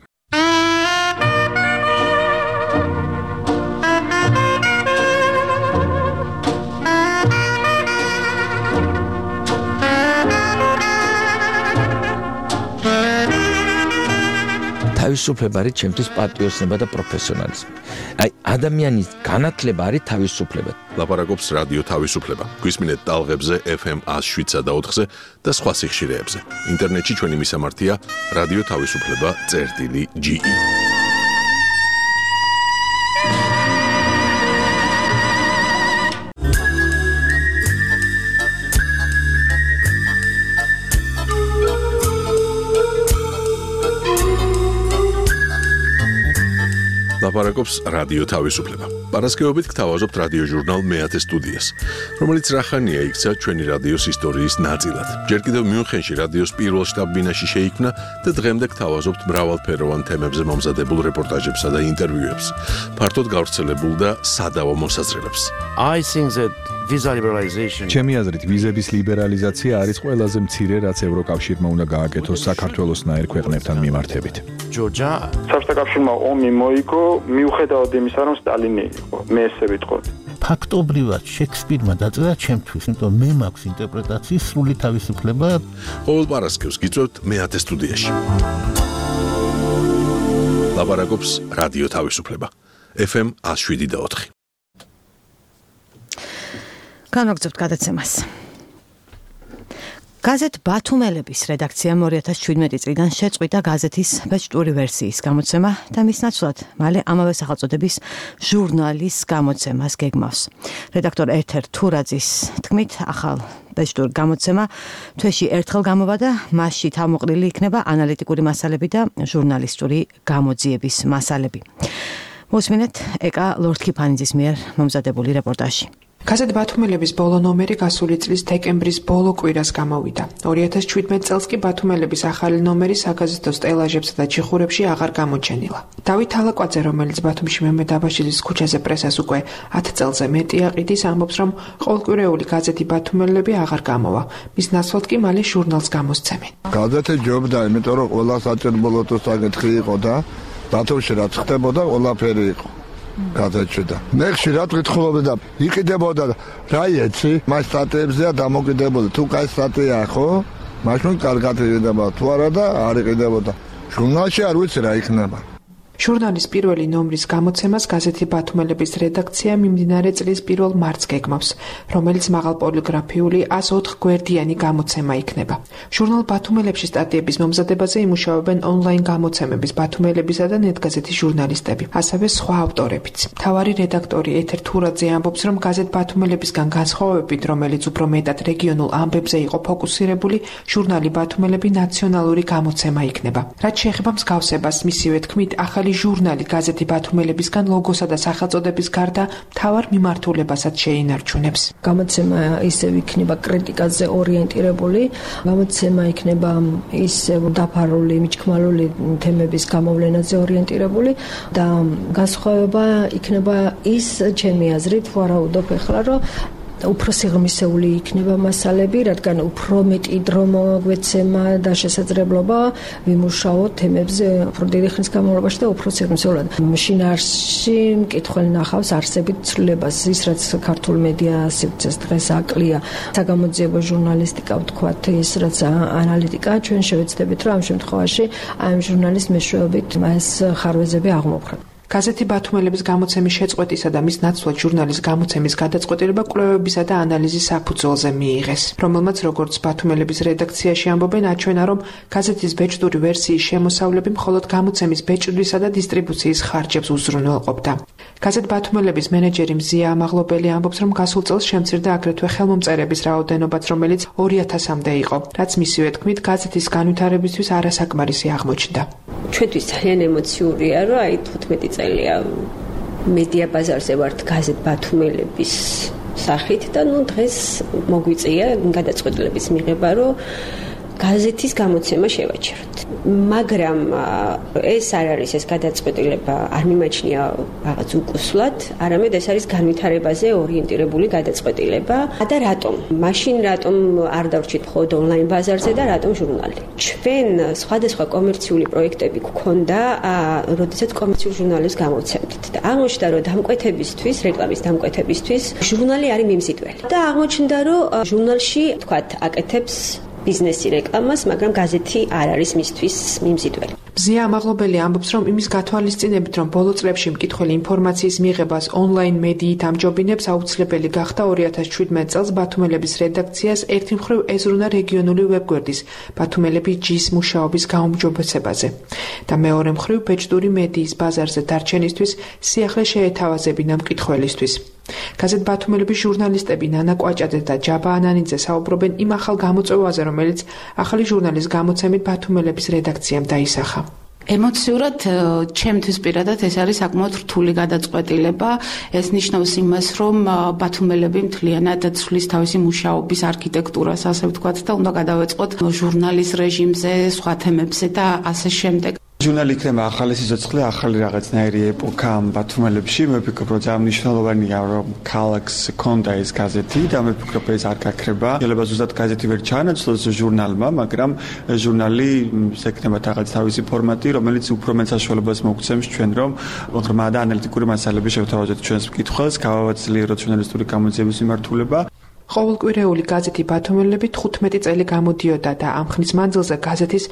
[SPEAKER 16] თავისუფლება არის ჩემთვის პატრიოტიზმი და პროფესიონალიზმი. აი ადამიანის განათლება არის თავისუფლება.
[SPEAKER 1] ლაპარაკობს რადიო თავისუფლება. გვისმინეთ ტალღებზე FM 107 და 4-ზე და სხვა სიხშირეებზე. ინტერნეტში ჩვენი მისამართია რადიო თავისუფლება.ge. ლაპარაკობს რადიო თავისუფლება. პარასკევობით გთავაზობთ რადიო ჟურნალ მეათე სტუდიას, რომელიც რახანია იქცა ჩვენი რადიოს ისტორიის ნაწილად. ჯერ კიდევ მიუნხენში რადიოს პირველ შტაბ-ბინაში შეიქმნა და დღემდე გთავაზობთ მრავალფეროვან თემებზე მომზადებულ რეპორტაჟებსა და ინტერვიუებს, ფართოდ გავრცელებულ და სადავო მოსაზრებებს.
[SPEAKER 17] I think that visa liberalization
[SPEAKER 13] ჩემი აზრით ვიზების ლიბერალიზაცია არის ყველაზე მცირე, რაც ევროკავშირმა უნდა გააკეთოს საქართველოსნაირ ქვეყნებთან მიმართებით.
[SPEAKER 17] Georgia
[SPEAKER 18] საბჭოთა კავშირმა ომი მოიგო მიუხედავად იმისა, რომ სტალინი იყო. მე ესე ვიტყოდი.
[SPEAKER 17] ფაქტობრივად შექსპირმა დაწერა ჩემთვის, იმიტომ მე მაქვს ინტერპრეტაციის სრული თავისუფლება.
[SPEAKER 1] ყოველ პარასკევს გიწევთ მეათე სტუდიაში. ლაპარაკობს რადიო თავისუფლება. FM 107.4.
[SPEAKER 2] განაგრძობთ გადაცემას. გაზეთ ბათუმელების რედაქციამ 2017 წლიდან შეწყვიტა გაზეთის ბეჭდური ვერსიის გამოცემა და მის ნაცვლად მალე ამავე სახელწოდების ჟურნალის გამოცემას გეგმავს. რედაქტორ ეთერ თურაძის თქმით, ახალ ბეჭდურ გამოცემა თვეში ერთხელ გამოვა და მასში თავმოყრილი იქნება ანალიტიკური მასალები და ჟურნალისტური გამოძიების მასალები. მოსმინეთ ეკა ლორდქიფანიძის მიერ მომზადებული რეპორტაჟი.
[SPEAKER 19] გაზეთ ბათუმელების ბოლო ნომერი გასული წლის დეკემბრის ბოლო კვირას გამოვიდა. 2017 წელს კი ბათუმელების ახალი ნომერი საგაზეთო სტელაჟებსა და ჩიხურებში აღარ გამოჩენილა. დავით ალაკვაძე, რომელიც ბათუმში მემედ აბაშიძის ქუჩაზე პრესას უკვე 10 წელზე მეტი აყიდის, ამბობს, რომ ყოველკვირეული გაზეთი ბათუმელები აღარ გამოვა. მის ნაცვლად კი მალე ჟურნალს გამოსცემენ.
[SPEAKER 14] გაზეთი ჯობდა, იმიტომ რომ ყველა საჭიროებო საკითხი იყო და ბათუმში რაც ხდებოდა, ყველაფერი იყო. გაზეთში და მე ხშირად ვიტყობდი და იყიდებოდა რა იცი მას სტატიებზეა დამოკიდებული თუ კაი სტატია ხო მაშინ კარგად იყიდება თუ არა და არ იყიდებოდა ჟურნალში არ ვიცი რა იქნება.
[SPEAKER 19] ჟურნალის პირველი ნომრის გამოცემას გაზეთი ბათუმელების რედაქცია მიმდინარე წლის 1 მარტს გეგმავს, რომელიც მაღალპოლიგრაფიული 104 გვერდიანი გამოცემა იქნება. ჟურნალ ბათუმელებში სტატიების მომზადებაზე იმუშავებენ ონლაინ გამოცემების ბათუმელებისა და ნეტგაზეთის ჟურნალისტები, ასევე სხვა ავტორებიც. მთავარი რედაქტორი ეთერ თურაძე ამბობს, რომ გაზეთ ბათუმელებისგან განსხვავებით, რომელიც უფრო მეტად რეგიონულ ამბებზე იყო ფოკუსირებული, ჟურნალი ბათუმელები ნაციონალური გამოცემა იქნება. რაც შეეხება მსგავსებას, მისივე თქმით, ახალი ჟურნალი გაზეთი ბათუმელებისგან ლოგოსა და სახელწოდების გარდა მთავარ მიმართულებასაც შეინარჩუნებს.
[SPEAKER 20] გამოცემა ისევ იქნება კრიტიკაზე ორიენტირებული, გამოცემა იქნება ისევ დაფარული, მიჩქმალული თემების გამოვლენაზე ორიენტირებული და განსხვავება იქნება ის, ჩემი აზრით, ვარაუდობ ახლა, რომ უფრო სიღრმისეული იქნება მასალები, რადგან უფრო მეტი დრო მოგვეცემა და შესაძლებლობა ვიმუშაოთ თემებზე უფრო დიდი ხნის განმავლობაში და უფრო სიღრმისეულად. შინაარსში მკითხველი ნახავს არსებით ცვლილებას, ის რაც ქართულ მედია სივრცეს დღეს აკლია, საგამოძიებო ჟურნალისტიკა, ვთქვათ, ის რაც ანალიტიკა, ჩვენ შევეცდებით, რომ ამ შემთხვევაში ამ ჟურნალის მეშვეობით მას ხარვეზები აღმოფხვრათ.
[SPEAKER 19] გაზეთი ბათუმელების გამოცემის შეწყვეტისა და მის ნაცვლად ჟურნალის გამოცემის გადაწყვეტილება კვლევებისა და ანალიზის საფუძველზე მიიღეს, რომელმაც როგორც ბათუმელების რედაქციაში ამბობენ, აჩვენა, რომ გაზეთის ბეჭდური ვერსიის შემოსავლები მხოლოდ გამოცემის ბეჭდვისა და დისტრიბუციის ხარჯებს უზრუნველყოფდა. გაზეთ ბათუმელების მენეჯერი მზია ამაღლობელი ამბობს, რომ გასულ წელს შემცირდა აგრეთვე ხელმომწერების რაოდენობაც, რომელიც 2000-მდე იყო, რაც მისივე თქმით გაზეთის განვითარებისთვის არასაკმარისი აღმოჩნდა.
[SPEAKER 21] ჩვენთვის ძალიან ემოციურია, რომ აი 15 წელია მედია ბაზარზე ვართ გაზეთ ბათუმელების სახით და დღეს მოგვიწია გადაწყვეტილების მიღება, რომ გაზეთის გამოცემა შევაჩეროთ. მაგრამ ეს არ არის ეს გადაწყვეტილება, არ მიმაჩნია რაღაც უკუსლად, არამედ ეს არის განვითარებაზე ორიენტირებული გადაწყვეტილება. და რატომ? მაშინ რატომ არ დავრჩით მხოლოდ ონლაინ ბაზარზე და რატომ ჟურნალი? ჩვენ სხვადასხვა კომერციული პროექტები გქონდა, როდესაც კომერციულ ჟურნალებს გამოვცემდით და აღმოჩნდა, რომ დამკვეთებისთვის, რეკლამის დამკვეთებისთვის ჟურნალი არის მიმზიდველი. და აღმოჩნდა, რომ ჟურნალში, თქვათ, აკეთებს ბიზნესი რეკლამას, მაგრამ გაზეთი არ არის მისთვის მიმზიდველი.
[SPEAKER 19] მზია ამაღლობელი ამბობს, რომ იმის გათვალისწინებით, რომ ბოლო წლებში მკითხველი ინფორმაციის მიღებას ონლაინ მედიით ამჯობინებს, აუცილებელი გახდა 2017 წელს ბათუმელების რედაქციას ერთი მხრივ ეზრუნა რეგიონული ვებგვერდის ბათუმელები ჯის მუშაობის გაუმჯობესებაზე და მეორე მხრივ ბეჭდური მედიის ბაზარზე დარჩენისთვის სიახლე შეეთავაზებინა მკითხველისთვის. გაზეთ ბათუმელების ჟურნალისტები ნანა კვაჭაძე და ჯაბა ანანიძე საუბრობენ იმ ახალ გამოწვევაზე, რომელიც ახალი ჟურნალის გამოცემით ბათუმელების რედაქციამ დაისახა.
[SPEAKER 5] ემოციურად ჩემთვის პირადად ეს არის საკმაოდ რთული გადაწყვეტილება. ეს ნიშნავს იმას, რომ ბათუმელები მთლიანად ცვლის თავისი მუშაობის არქიტექტურას, ასე ვთქვათ, და უნდა გადავეწყოთ ჟურნალის რეჟიმზე, სხვა თემებზე და ასე შემდეგ.
[SPEAKER 22] ჟურნალი იქნება ახალი სიცოცხლე, ახალი რაღაცნაირი ეპოქა ამ ბათუმელებში. მე ვფიქრობ, რომ ძალიან მნიშვნელოვანია, რომ ქალაქს ჰქონდა ეს გაზეთი და მე ვფიქრობ, ეს არ გაქრება. შეიძლება ზუსტად გაზეთი ვერ ჩაანაცვლოს ჟურნალმა, მაგრამ ჟურნალი ექნება რაღაც თავისი ფორმატი, რომელიც უფრო მეტ საშუალებას მოგცემს ჩვენ, რომ ღრმა და ანალიტიკური მასალები შევთავაზოთ ჩვენს მკითხველს, გავავაძლიეროთ ჟურნალისტური გამოძიების მიმართულება.
[SPEAKER 19] ყოველკვირეული გაზეთი ბათუმელები 15 წელი გამოდიოდა და ამ ხნის მანძილზე გაზეთის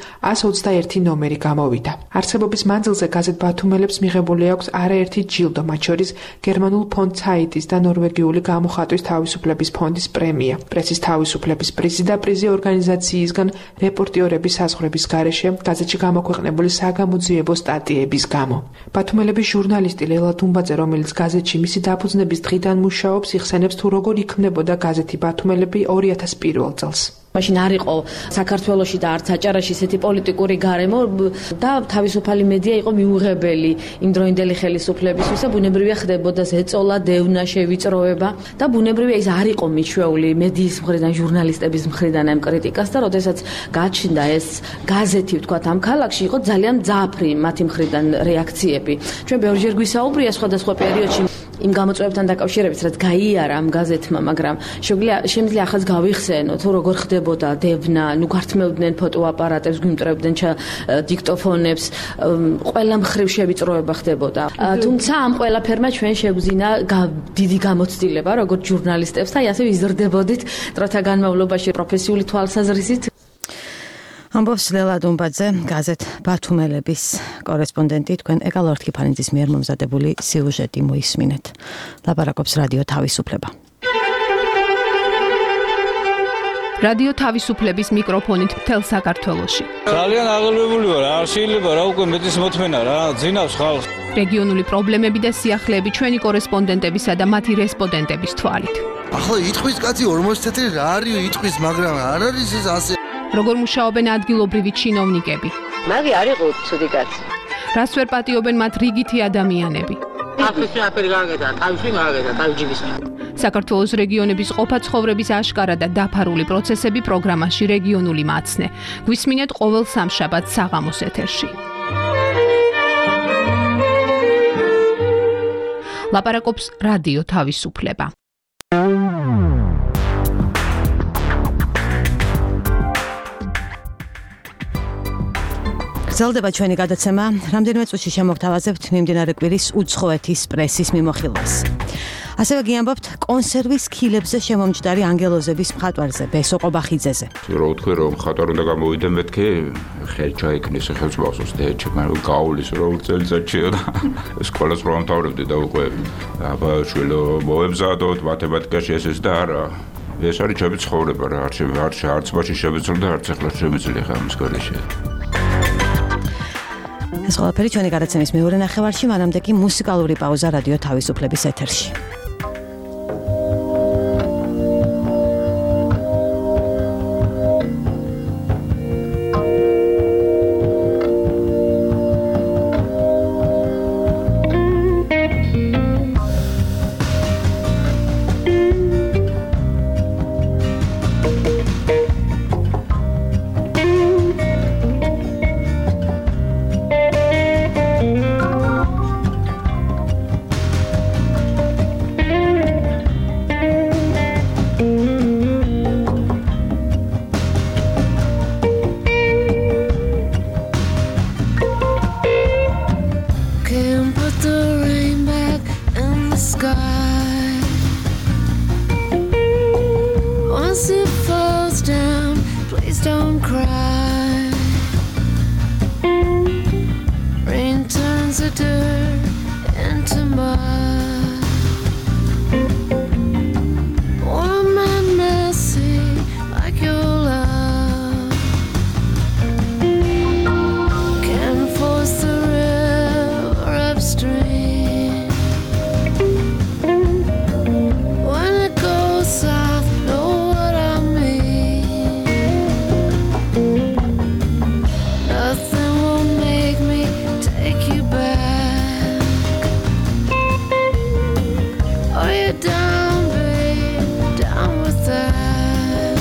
[SPEAKER 19] 121 ნომერი გამოვიდა. არსებობის მანძილზე გაზეთ ბათუმელებს მიღებული აქვს არაერთი ჯილდო, მათ შორის გერმანულ ფონდ ცაიტის და ნორვეგიული გამოხატვის თავისუფლების ფონდის პრემია, პრესის თავისუფლების პრიზი და პრიზი ორგანიზაციისგან რეპორტიორების საზღვრების გარეშე გაზეთში გამოქვეყნებული საგამოძიებო სტატიების გამო. ბათუმელების ჟურნალისტი ლელა დუმბაძე, რომელიც გაზეთში მისი დაფუძნების დღიდან მუშაობს, იხსენებს თუ როგორ იქმნებოდა გაზეთი ბათუმელები 2001 წელს.
[SPEAKER 23] მაშინ არ იყო საქართველოში და არც აჭარაში ესეთი პოლიტიკური გარემო და თავისუფალი მედია იყო მიუღებელი იმდროინდელი ხელისუფლებისთვის და ბუნებრივია ხდებოდა ზეწოლა, დევნა, შევიწროება და ბუნებრივია ის არ იყო მიჩვეული მედიის მხრიდან, ჟურნალისტების მხრიდან ამ კრიტიკას და როდესაც გაჩნდა ეს გაზეთი, ვთქვათ, ამ ქალაქში იყო ძალიან მძაფრი მათი მხრიდან რეაქციები. ჩვენ ბევრჯერ გვისაუბრია სხვადასხვა პერიოდში იმ გამოწვევებთან დაკავშირებით, რაც გაიარა ამ გაზეთმა, მაგრამ შემიძლია ახაც გავიხსენო, თუ როგორ ხდებოდა დევნა, ნუ გართმევდნენ ფოტოაპარატებს, გვიმტრებდნენ დიქტოფონებს, ყველა მხრივ შევიწროება ხდებოდა. თუმცა ამ ყველაფერმა ჩვენ შევძინა დიდი გამოცდილება, როგორც ჟურნალისტებს და ასე იზრდებოდით დროთა განმავლობაში პროფესიული თვალსაზრისით.
[SPEAKER 2] ამბობს ლელა დუმბაძე, გაზეთ ბათუმელების კორესპონდენტი. თქვენ ეკალ ორთქიფანიძის მიერ მომზადებული სიუჟეტი მოისმინეთ. ლაპარაკობს რადიო თავისუფლება.
[SPEAKER 24] რადიო თავისუფლების მიკროფონით მთელ საქართველოში.
[SPEAKER 25] ძალიან აღელვებული ვარ, არ შეიძლება რა უკვე მეტის მოთმენა რა, ძინავს ხალხს.
[SPEAKER 24] რეგიონული პრობლემები და სიახლეები ჩვენი კორესპონდენტებისა და მათი რესპონდენტების თვალით.
[SPEAKER 26] ახლა იტყვის კაცი 40 წელი რა არის იტყვის, მაგრამ არ არის ეს ასე.
[SPEAKER 24] როგორ მუშაობენ ადგილობრივი ჩინოვნიკები?
[SPEAKER 21] მაგი არ იყო ცუდი კაცი.
[SPEAKER 24] რას ვერ პატიობენ მათ რიგითი ადამიანები?
[SPEAKER 27] ახლა აფერი გააკეთა, თავში გააკეთა, თავჯიბის.
[SPEAKER 24] საქართველოს რეგიონების ყოფა-ცხოვრების აშკარა და დაფარული პროცესები პროგრამაში რეგიონული მაცნე. გვისმინეთ ყოველ სამშაბათს საღამოს ეთერში. ლაპარაკობს რადიო თავისუფლება.
[SPEAKER 2] გრძელდება ჩვენი გადაცემა. რამდენიმე წუთში შემოგთავაზებთ მიმდინარე კვირის უცხოეთის პრესის მიმოხილვას. ასევე გიამბობთ კონსერვის ქილებზე შემომჯდარი ანგელოზების მხატვარზე, ბესო ყობახიძეზე.
[SPEAKER 6] რო ვთქვი, რომ მხატვარ უნდა გამოვიდე, მეთქე ხელ ჩაიქნეს ხელსბავსოს და ჩემ გაულის რო წელიწადში და სკოლას რო ამთავრებდი და უკვე აბა შვილო მოემზადოთ მათემატიკაში ეს და არა. ეს არის ჩემი ცხოვრება რა, არც მაშინ შემეძლო და არც ახლა შემეძლია ხა ამის გარეშე.
[SPEAKER 2] ეს ყველაფერი ჩვენი გადაცემის მეორე ნახევარში, მანამდე კი მუსიკალური პაუზა რადიო თავისუფლების ეთერში.
[SPEAKER 3] don't cry. Rain turns the dirt into mud. Warm and messy like your love. Can't force the river upstream. When it goes south, know what I mean. Nothing will make me take you back. Are you down, babe? Down with that?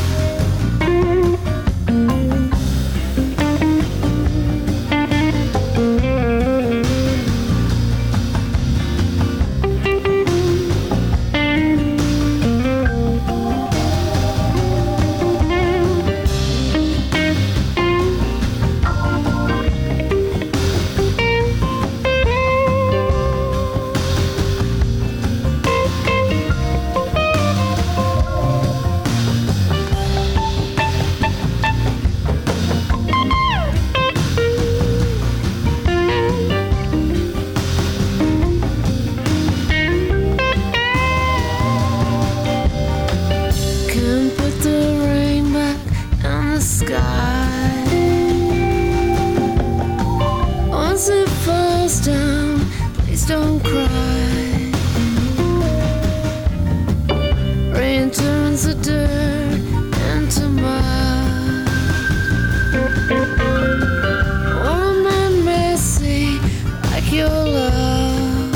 [SPEAKER 3] Can't put the rain back in the sky. Once it falls down, please don't cry. Rain turns the dirt into mud. Warm and messy like your love.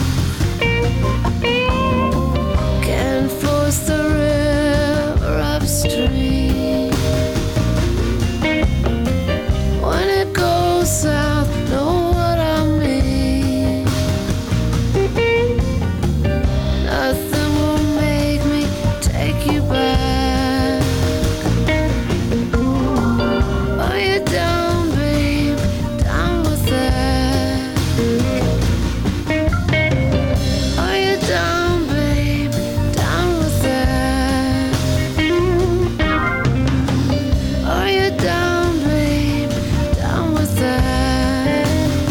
[SPEAKER 3] Can't force the river upstream. When it goes south, know what I mean. Nothing will make me take you back. Are you down, babe? Down with that? Are you down, babe? Down with that? Are you down, babe? Down with that?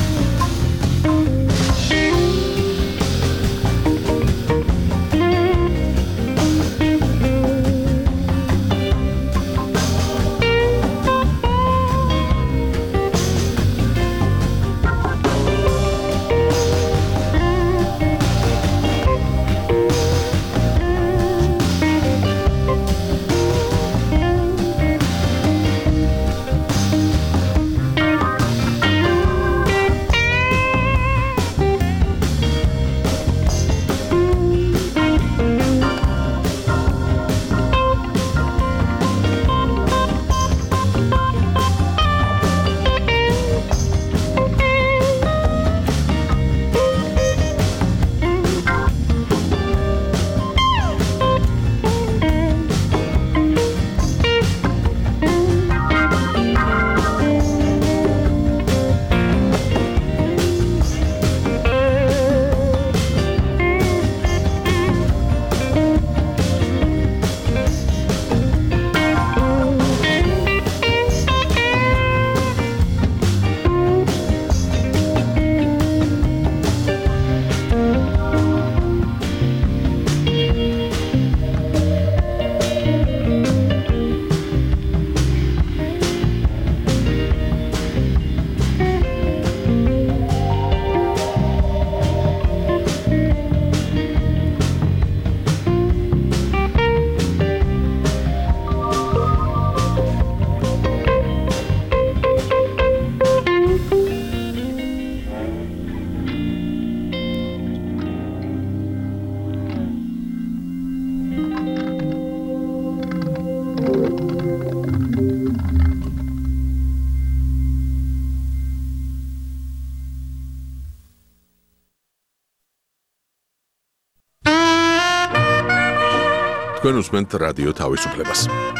[SPEAKER 1] თქვენ უსმენთ რადიო თავისუფლებას.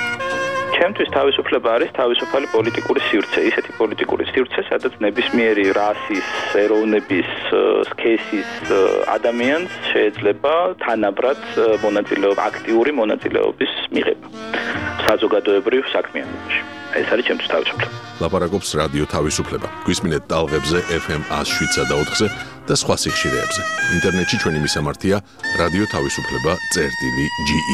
[SPEAKER 7] ჩემთვის თავისუფლება არის თავისუფალი პოლიტიკური სივრცე, ისეთი პოლიტიკური სივრცე, სადაც ნებისმიერი რასის, ეროვნების, სქესის ადამიანს შეიძლება თანაბრად აქტიური მონაწილეობის მიღება საზოგადოებრივ საქმიანობაში. ეს არის ჩემთვის თავისუფლება.
[SPEAKER 1] ლაპარაკობს რადიო თავისუფლება. გვისმინეთ ტალღებზე FM 107.4-ზე და სხვა სიხშირეებზე. ინტერნეტში ჩვენი მისამართია რადიო თავისუფლება.ge.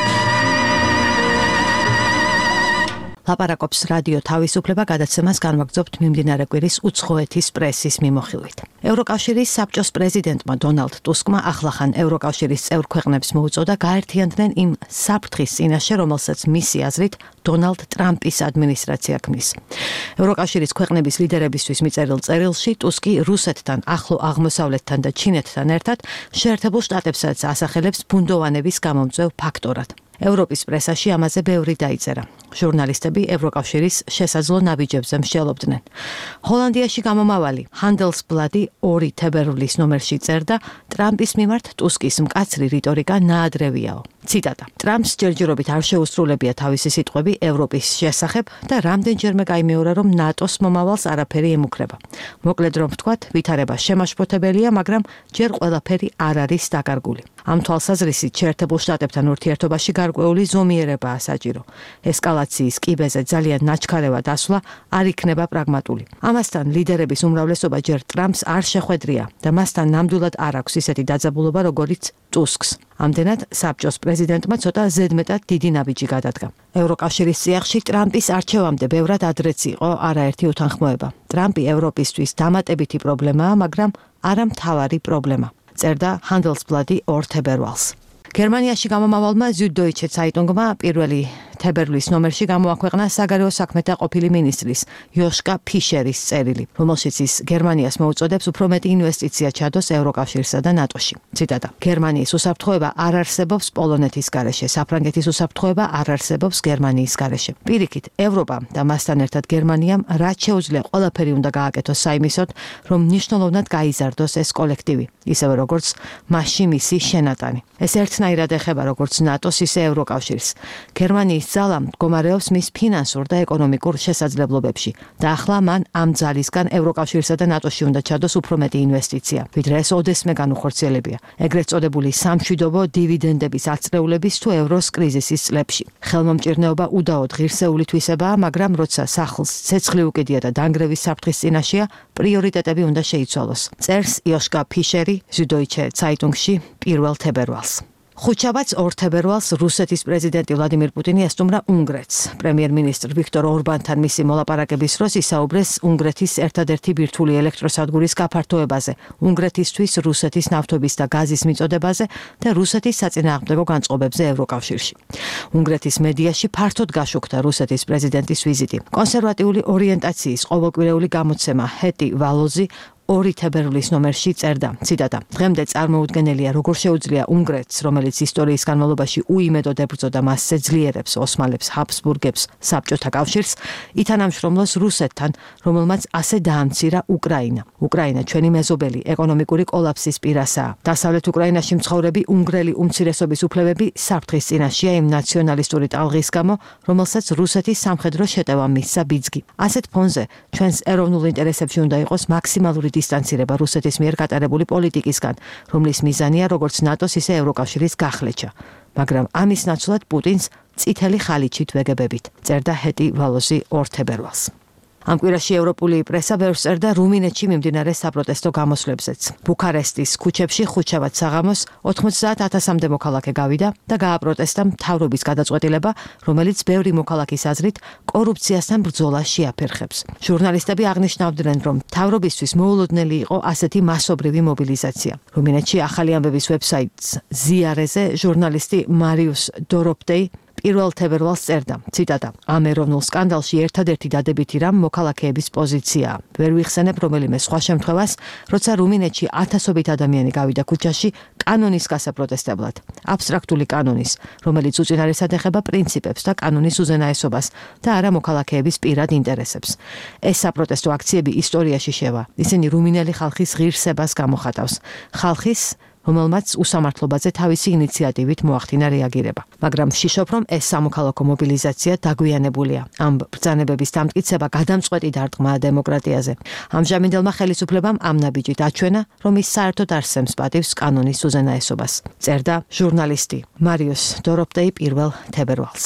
[SPEAKER 2] ლაპარაკობს რადიო თავისუფლება გადაცემას განვაგრძობთ მიმდინარე კვირის უცხოეთის პრესის მიმოხილვით. ევროკავშირის საბჭოს პრეზიდენტმა დონალდ ტუსკმა ახლახან ევროკავშირის წევრ ქვეყნებს მოუწოდა გაერთიანდნენ იმ საფრთხის წინაშე, რომელსაც მისი აზრით დონალდ ტრამპის ადმინისტრაცია ქმნის. ევროკავშირის ქვეყნების ლიდერებისთვის მიწერილ წერილში ტუსკი რუსეთთან, ახლო აღმოსავლეთთან და ჩინეთთან ერთად შეერთებულ შტატებსაც ასახელებს ბუნდოვანების გამომწვევ ფაქტორად. ევროპის პრესაში ამაზე ბევრი დაიწერა. ჟურნალისტები ევროკავშირის შესაძლო ნაბიჯებზე მსჯელობდნენ. ჰოლანდიაში გამომავალი Handelsblatt 2 თებერვლის ნომერში წერდა, ტრამპის მიმართ ტუსკის მკაცრი რიტორიკა ნაადრევიაო. ციტატა: ტრამპს ჯერჯერობით არ შეუსრულებია თავისი სიტყვები ევროპის შესახებ და რამდენჯერმე გაიმეორა, რომ ნატოს მომავალს არაფერი ემუქრება. მოკლედ რომ ვთქვათ, ვითარება შემაშფოთებელია, მაგრამ ჯერ ყველაფერი არ არის დაკარგული. ამ თვალსაზრისით შეერთებულ შტატებთან ურთიერთობაში გარკვეული ზომიერებაა საჭირო. ესკალაციის კიბეზე ძალიან ნაჩქარევად დასვლა არ იქნება პრაგმატული. ამასთან ლიდერების უმრავლესობა ჯერ ტრამპს არ შეხვედრია და მასთან ნამდვილად არ აქვს ისეთი დაძაბულობა, როგორიც ტუსკს. ამდენად საბჭოს პრეზიდენტმა ცოტა ზედმეტად დიდი ნაბიჯი გადადგა. ევროკავშირის წიაღში ტრამპის არჩევამდე ბევრად ადრეც იყო არაერთი უთანხმოება. ტრამპი ევროპისთვის დამატებითი პრობლემაა, მაგრამ არა მთავარი პრობლემა. წერდა Handelsblatt 2 თებერვალს. გერმანიაში გამომავალმა Süddeutsche Zeitungმა პირველი თებერვლის ნომერში გამოაქვეყნა საგარეო საქმეთა ყოფილი მინისტრის იოშკა ფიშერის წერილი, რომელშიც ის გერმანიას მოუწოდებს უფრო მეტი ინვესტიცია ჩადოს ევროკავშირსა და ნატოში. ციტატა: გერმანიის უსაფრთხოება არ არსებობს პოლონეთის გარეშე, საფრანგეთის უსაფრთხოება არ არსებობს გერმანიის გარეშე. პირიქით, ევროპამ და მასთან ერთად გერმანიამ რაც შეუძლია ყველაფერი უნდა გააკეთოს საიმისოდ, რომ მნიშვნელოვნად გაიზარდოს ეს კოლექტივი, ისევე როგორც მასში მისი შენატანი. ეს ერთნაირად ეხება როგორც ნატოს, ისე ევროკავშირს. გერმანიის ძალა მდგომარეობს მის ფინანსურ და ეკონომიკურ შესაძლებლობებში და ახლა მან ამ ძალისგან ევროკავშირსა და ნატოში უნდა ჩადოს უფრო მეტი ინვესტიცია, ვიდრე ეს ოდესმე განუხორციელებია, ეგრეთ წოდებული სამშვიდობო დივიდენდების აწრეულების თუ ევროს კრიზისის წლებში. ხელმომჭირნეობა უდაოდ ღირსეული თვისებაა, მაგრამ როცა სახლს ცეცხლი უკიდია და დანგრევის საფრთხის წინაშეა, პრიორიტეტები უნდა შეიცვალოს. წერს იოშკა ფიშერი Süddeutsche Zeitungში 1 თებერვალს. ხუთშაბათს 2 თებერვალს რუსეთის პრეზიდენტი ვლადიმირ პუტინი ესტუმრა უნგრეთს. პრემიერ-მინისტრ ვიქტორ ორბანთან მისი მოლაპარაკების დროს ისაუბრეს უნგრეთის ერთადერთი ბირთვული ელექტროსადგურის გაფართოებაზე, უნგრეთისთვის რუსეთის ნავთობის და გაზის მიწოდებაზე და რუსეთის საწინააღმდეგო განწყობებზე ევროკავშირში. უნგრეთის მედიაში ფართოდ გაშუქდა რუსეთის პრეზიდენტის ვიზიტი. კონსერვატიული ორიენტაციის ყოველკვირეული გამოცემა ჰეტი ვალოზი 2 თებერვლის ნომერში წერდა, ციტატა: დღემდე წარმოუდგენელია, როგორ შეუძლია უნგრეთს, რომელიც ისტორიის განმავლობაში უიმედოდ ებრძოდა მასზე ძლიერებს, ოსმალებს, ჰაბსბურგებს, საბჭოთა კავშირს, ითანამშრომლოს რუსეთთან, რომელმაც ასე დაამცირა უკრაინა. უკრაინა ჩვენი მეზობელი ეკონომიკური კოლაფსის პირასაა. დასავლეთ უკრაინაში მცხოვრები უნგრელი უმცირესობის უფლებები საფრთხის წინაშეა იმ ნაციონალისტური ტალღის გამო, რომელსაც რუსეთის სამხედრო შეტევა მისცა ბიძგი. ასეთ ფონზე ჩვენს ეროვნულ ინტერესებში უნდა იყოს მაქსიმალური დისტანცირება რუსეთის მიერ გატარებული პოლიტიკისგან, რომლის მიზანია როგორც ნატოს, ისე ევროკავშირის გახლეჩა. მაგრამ ამის ნაცვლად პუტინს წითელი ხალიჩით ვეგებებით, წერდა ჰეტი ვალოზი 2 თებერვალს. ამ კვირაში ევროპული პრესა ბევრს წერდა რუმინეთში მიმდინარე საპროტესტო გამოსვლებზეც. ბუქარესტის ქუჩებში ხუთშაბათ საღამოს 90,000-მდე მოქალაქე გავიდა და გააპროტესტა მთავრობის გადაწყვეტილება, რომელიც ბევრი მოქალაქის აზრით კორუფციასთან ბრძოლას შეაფერხებს. ჟურნალისტები აღნიშნავდნენ, რომ მთავრობისთვის მოულოდნელი იყო ასეთი მასობრივი მობილიზაცია. რუმინეთში ახალი ამბების ვებსაიტს ზიარეზე ჟურნალისტი მარიუს დოროპტეი 1 თებერვალს წერდა, ციტატა: ამ ეროვნულ სკანდალში ერთადერთი დადებითი რამ მოქალაქეების პოზიციაა. ვერ ვიხსენებ რომელიმე სხვა შემთხვევას, როცა რუმინეთში ათასობით ადამიანი გავიდა ქუჩაში კანონის გასაპროტესტებლად. აბსტრაქტული კანონის, რომელიც უწინარესად ეხება პრინციპებს და კანონის უზენაესობას და არა მოქალაქეების პირად ინტერესებს. ეს საპროტესტო აქციები ისტორიაში შევა. ისინი რუმინელი ხალხის ღირსებას გამოხატავს. ხალხის რომელმაც უსამართლობაზე თავისი ინიციატივით მოახდინა რეაგირება. მაგრამ ვშიშობ, რომ ეს სამოქალაქო მობილიზაცია დაგვიანებულია. ამ ბრძანებების დამტკიცება გადამწყვეტი დარტყმაა დემოკრატიაზე. ამჟამინდელმა ხელისუფლებამ ამ ნაბიჯით აჩვენა, რომ ის საერთოდ არ სცემს პატივს კანონის უზენაესობას. წერდა ჟურნალისტი მარიუს დოროპტეი 1 თებერვალს.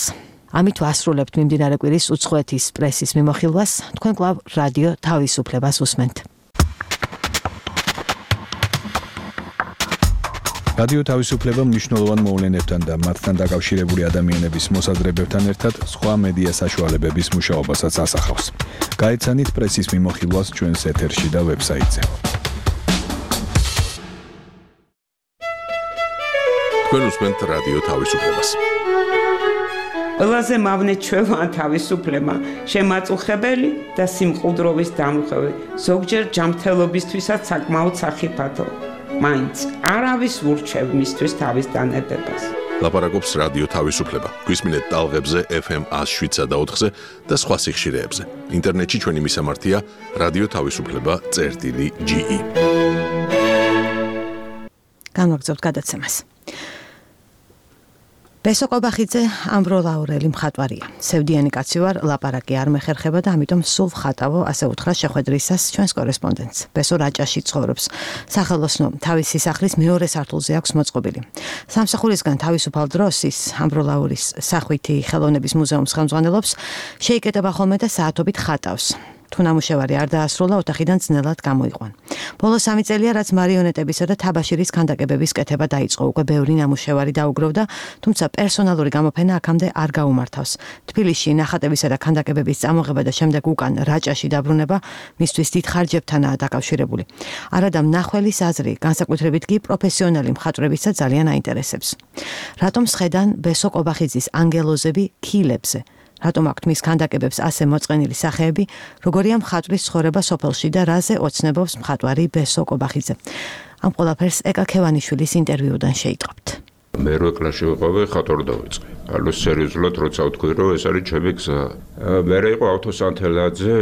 [SPEAKER 2] ამით ვასრულებთ მიმდინარე კვირის უცხოეთის პრესის მიმოხილვას. თქვენ კვლავ რადიო თავისუფლებას უსმენთ.
[SPEAKER 13] რადიო თავისუფლება მნიშვნელოვან მოვლენებთან და მათთან დაკავშირებული ადამიანების მოსაზრებებთან ერთად სხვა მედია საშუალებების მუშაობასაც ასახავს. გაეცანით პრესის მიმოხილვას ჩვენს ეთერში და ვებსაიტზე.
[SPEAKER 1] თქვენ უსმენთ რადიო თავისუფლებას.
[SPEAKER 4] ყველაზე მავნე ჩვევა თავისუფლება, შემაწუხებელი და სიმყუდროვის დამღები, ზოგჯერ ჯანმრთელობისთვისაც საკმაოდ სახიფათო. მაინც არავის ურჩევ მისთვის თავის დანებებას.
[SPEAKER 1] ლაპარაკობს რადიო თავისუფლება. გვისმინეთ ტალღებზე FM 107.4-ზე და სხვა სიხშირეებზე. ინტერნეტში ჩვენი მისამართია რადიო თავისუფლება.ge.
[SPEAKER 2] განვაგრძობთ გადაცემას. ბესო ყობახიძე ამბროლაურელი მხატვარია. სევდიანი კაცი ვარ, ლაპარაკი არ მეხერხება და ამიტომ სულ ვხატავო, ასე უთხრა შეხვედრისას ჩვენს კორესპონდენტს. ბესო რაჭაში ცხოვრობს. სახელოსნო თავისი სახლის მეორე სართულზე აქვს მოწყობილი. სამსახურისგან თავისუფალ დროს ის ამბროლაურის სახვითი ხელოვნების მუზეუმს ხელმძღვანელობს, შეიკეტება ხოლმე და საათობით ხატავს. თუ ნამუშევარი არ დაასრულა, ოთახიდან ძნელად გამოიყვან. ბოლო 3 წელია, რაც მარიონეტებისა და თაბაშირის ქანდაკებების კეთება დაიწყო. უკვე ბევრი ნამუშევარი დაუგროვდა, თუმცა პერსონალური გამოფენა აქამდე არ გაუმართავს. თბილისში ნახატებისა და ქანდაკებების წამოღება და შემდეგ უკან რაჭაში დაბრუნება მისთვის დიდ ხარჯებთანაა დაკავშირებული. არადა მნახველის აზრი, განსაკუთრებით კი პროფესიონალი მხატვრებისაც ძალიან აინტერესებს. რატომ სხედან ბესო ყობახიძის ანგელოზები ქილებზე? რატომ აქვთ მის ქანდაკებებს ასე მოწყენილი სახეები, როგორია მხატვრის ცხოვრება სოფელში და რაზე ოცნებობს მხატვარი ბესო ყობახიძე. ამ ყველაფერს ეკა ქევანიშვილის ინტერვიუდან შეიტყობთ.
[SPEAKER 6] მე რო კლასში ვიყავი, ხატვარი დავიწყე. ანუ სერიოზულად როცა ვთქვი, რომ ეს არის ჩემი გზა. მე იყო ავთოსანთელაძე,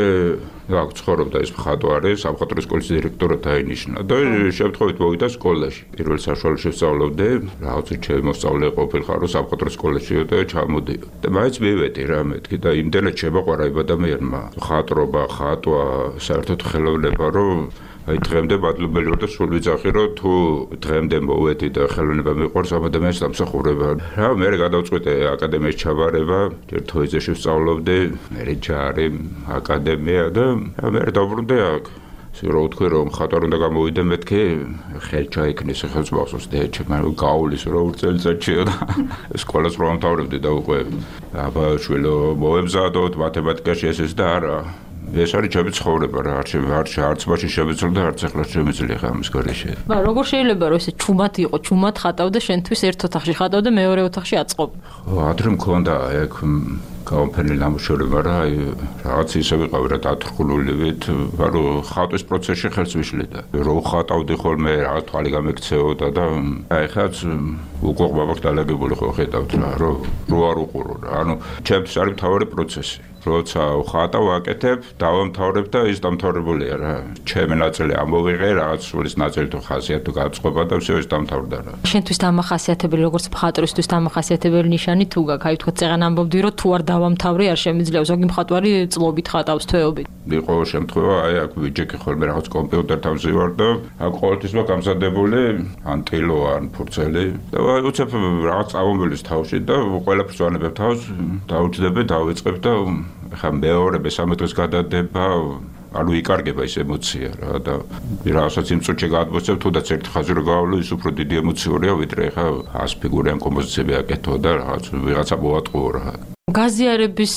[SPEAKER 6] აქ ცხოვრობდა ეს მხატვარი, სამხატვრო სკოლის დირექტორად დაინიშნა და შემთხვევით მოვიდა სკოლაში. პირველ საშუალებაში ვსწავლობდი, რაღაც ჩემი მოსწავლე ყოფილიყარ, რომ სამხატვრო სკოლაშიო და ჩამოდიო. და მაინც მივედი რა მეთქი და იმდენად შემოყვარა იმ ადამიანმა. ხატრობა, ხატვა, საერთოდ ხელოვნება, რომ აი დღემდე მადლობელი ვარ და სულ ვიცახი, რომ თუ დღემდე მოვედი და ხელოვნება მიყვარს ამ ადამიანს დამსახურება. რა მე გადავწყვიტე აკადემიის ჩაბარება, ერთ თოიზეში ვსწავლობდი, მე ჯარი, აკადემია და მე დავბრუნდი აქ. რო ვთქვი, რომ მხატვარი უნდა გამოვიდე, მეთქი ხელ ჩაიქნეს ხელს მახსოვს და ჩემ გაულის რო წელიწადშიო და სკოლას რო ამთავრებდი და უკვე აბა შვილო მოემზადოთ მათემატიკაში ეს და არა. ეს არის ჩემი ცხოვრება რა, არც მაშინ შემეძლო და არც ახლა შემეძლია ხა ამის გარეშე.
[SPEAKER 23] მაგრამ როგორ შეიძლება რომ ესე ჩუმად იყო, ჩუმად ხატავ და შენთვის ერთ ოთახში ხატავ და მეორე ოთახში აწყობ?
[SPEAKER 6] ადრე მქონდა ეგ გამოფენილი ნამუშევრები, მაგრამ აი რაღაც ისე ვიყავი რა დათრხულულივით, ანუ ხატვის პროცესში ხელს ვიშლიდა. რო ხატავდი ხოლმე რაღაც თვალი გამექცეოდა და აი ხაც უკუღბაბაკ დალაგებული ხო ხედავთ რა, რო არ უყურო რა. ანუ ჩემთვის არის მთავარი პროცესი. როცა ხატავ აკეთებ, დავამთავრებ და ის დამთავრებულია რა. ჩემი ნაწილი ამოვიღე, რაღაც სულის ნაწილი თუ ხასიათი თუ გაწყობა და всё ის დამთავრდა რა.
[SPEAKER 23] შენთვის დამახასიათებელი როგორც მხატვრისთვის დამახასიათებელი ნიშანი თუ გაქვს, აი თქვა წეგან ამბობდი რომ თუ არ დავამთავრე არ შემიძლია, ზოგი მხატვარი წლობით ხატავს თვეობით.
[SPEAKER 6] იყო შემთხვევა, აი აქ ვიჯექი ხოლმე რაღაც კომპიუტერთან ვზივარ და აქ ყოველთვის მაქვს გამზადებული ან ტილო ან ფურცელი და აი უცებ რაღაც წამომბილის თავში და ყველაფერს ვანებებ თავს, დაუჯდები, დავიწყებ და ხა მეორე მესამე დღეს გადადება, ანუ იკარგება ის ემოცია რა და რაღაცაც იმ წუთში გადმოსცემ, თუნდაც ერთ ხაზი რო გავავლო, ის უფრო დიდი ემოციურია, ვიდრე ხა 100 ფიგურიან კომპოზიციები აკეთო და რაღაც ვიღაცა მოატყუო რა.
[SPEAKER 23] გაზიარების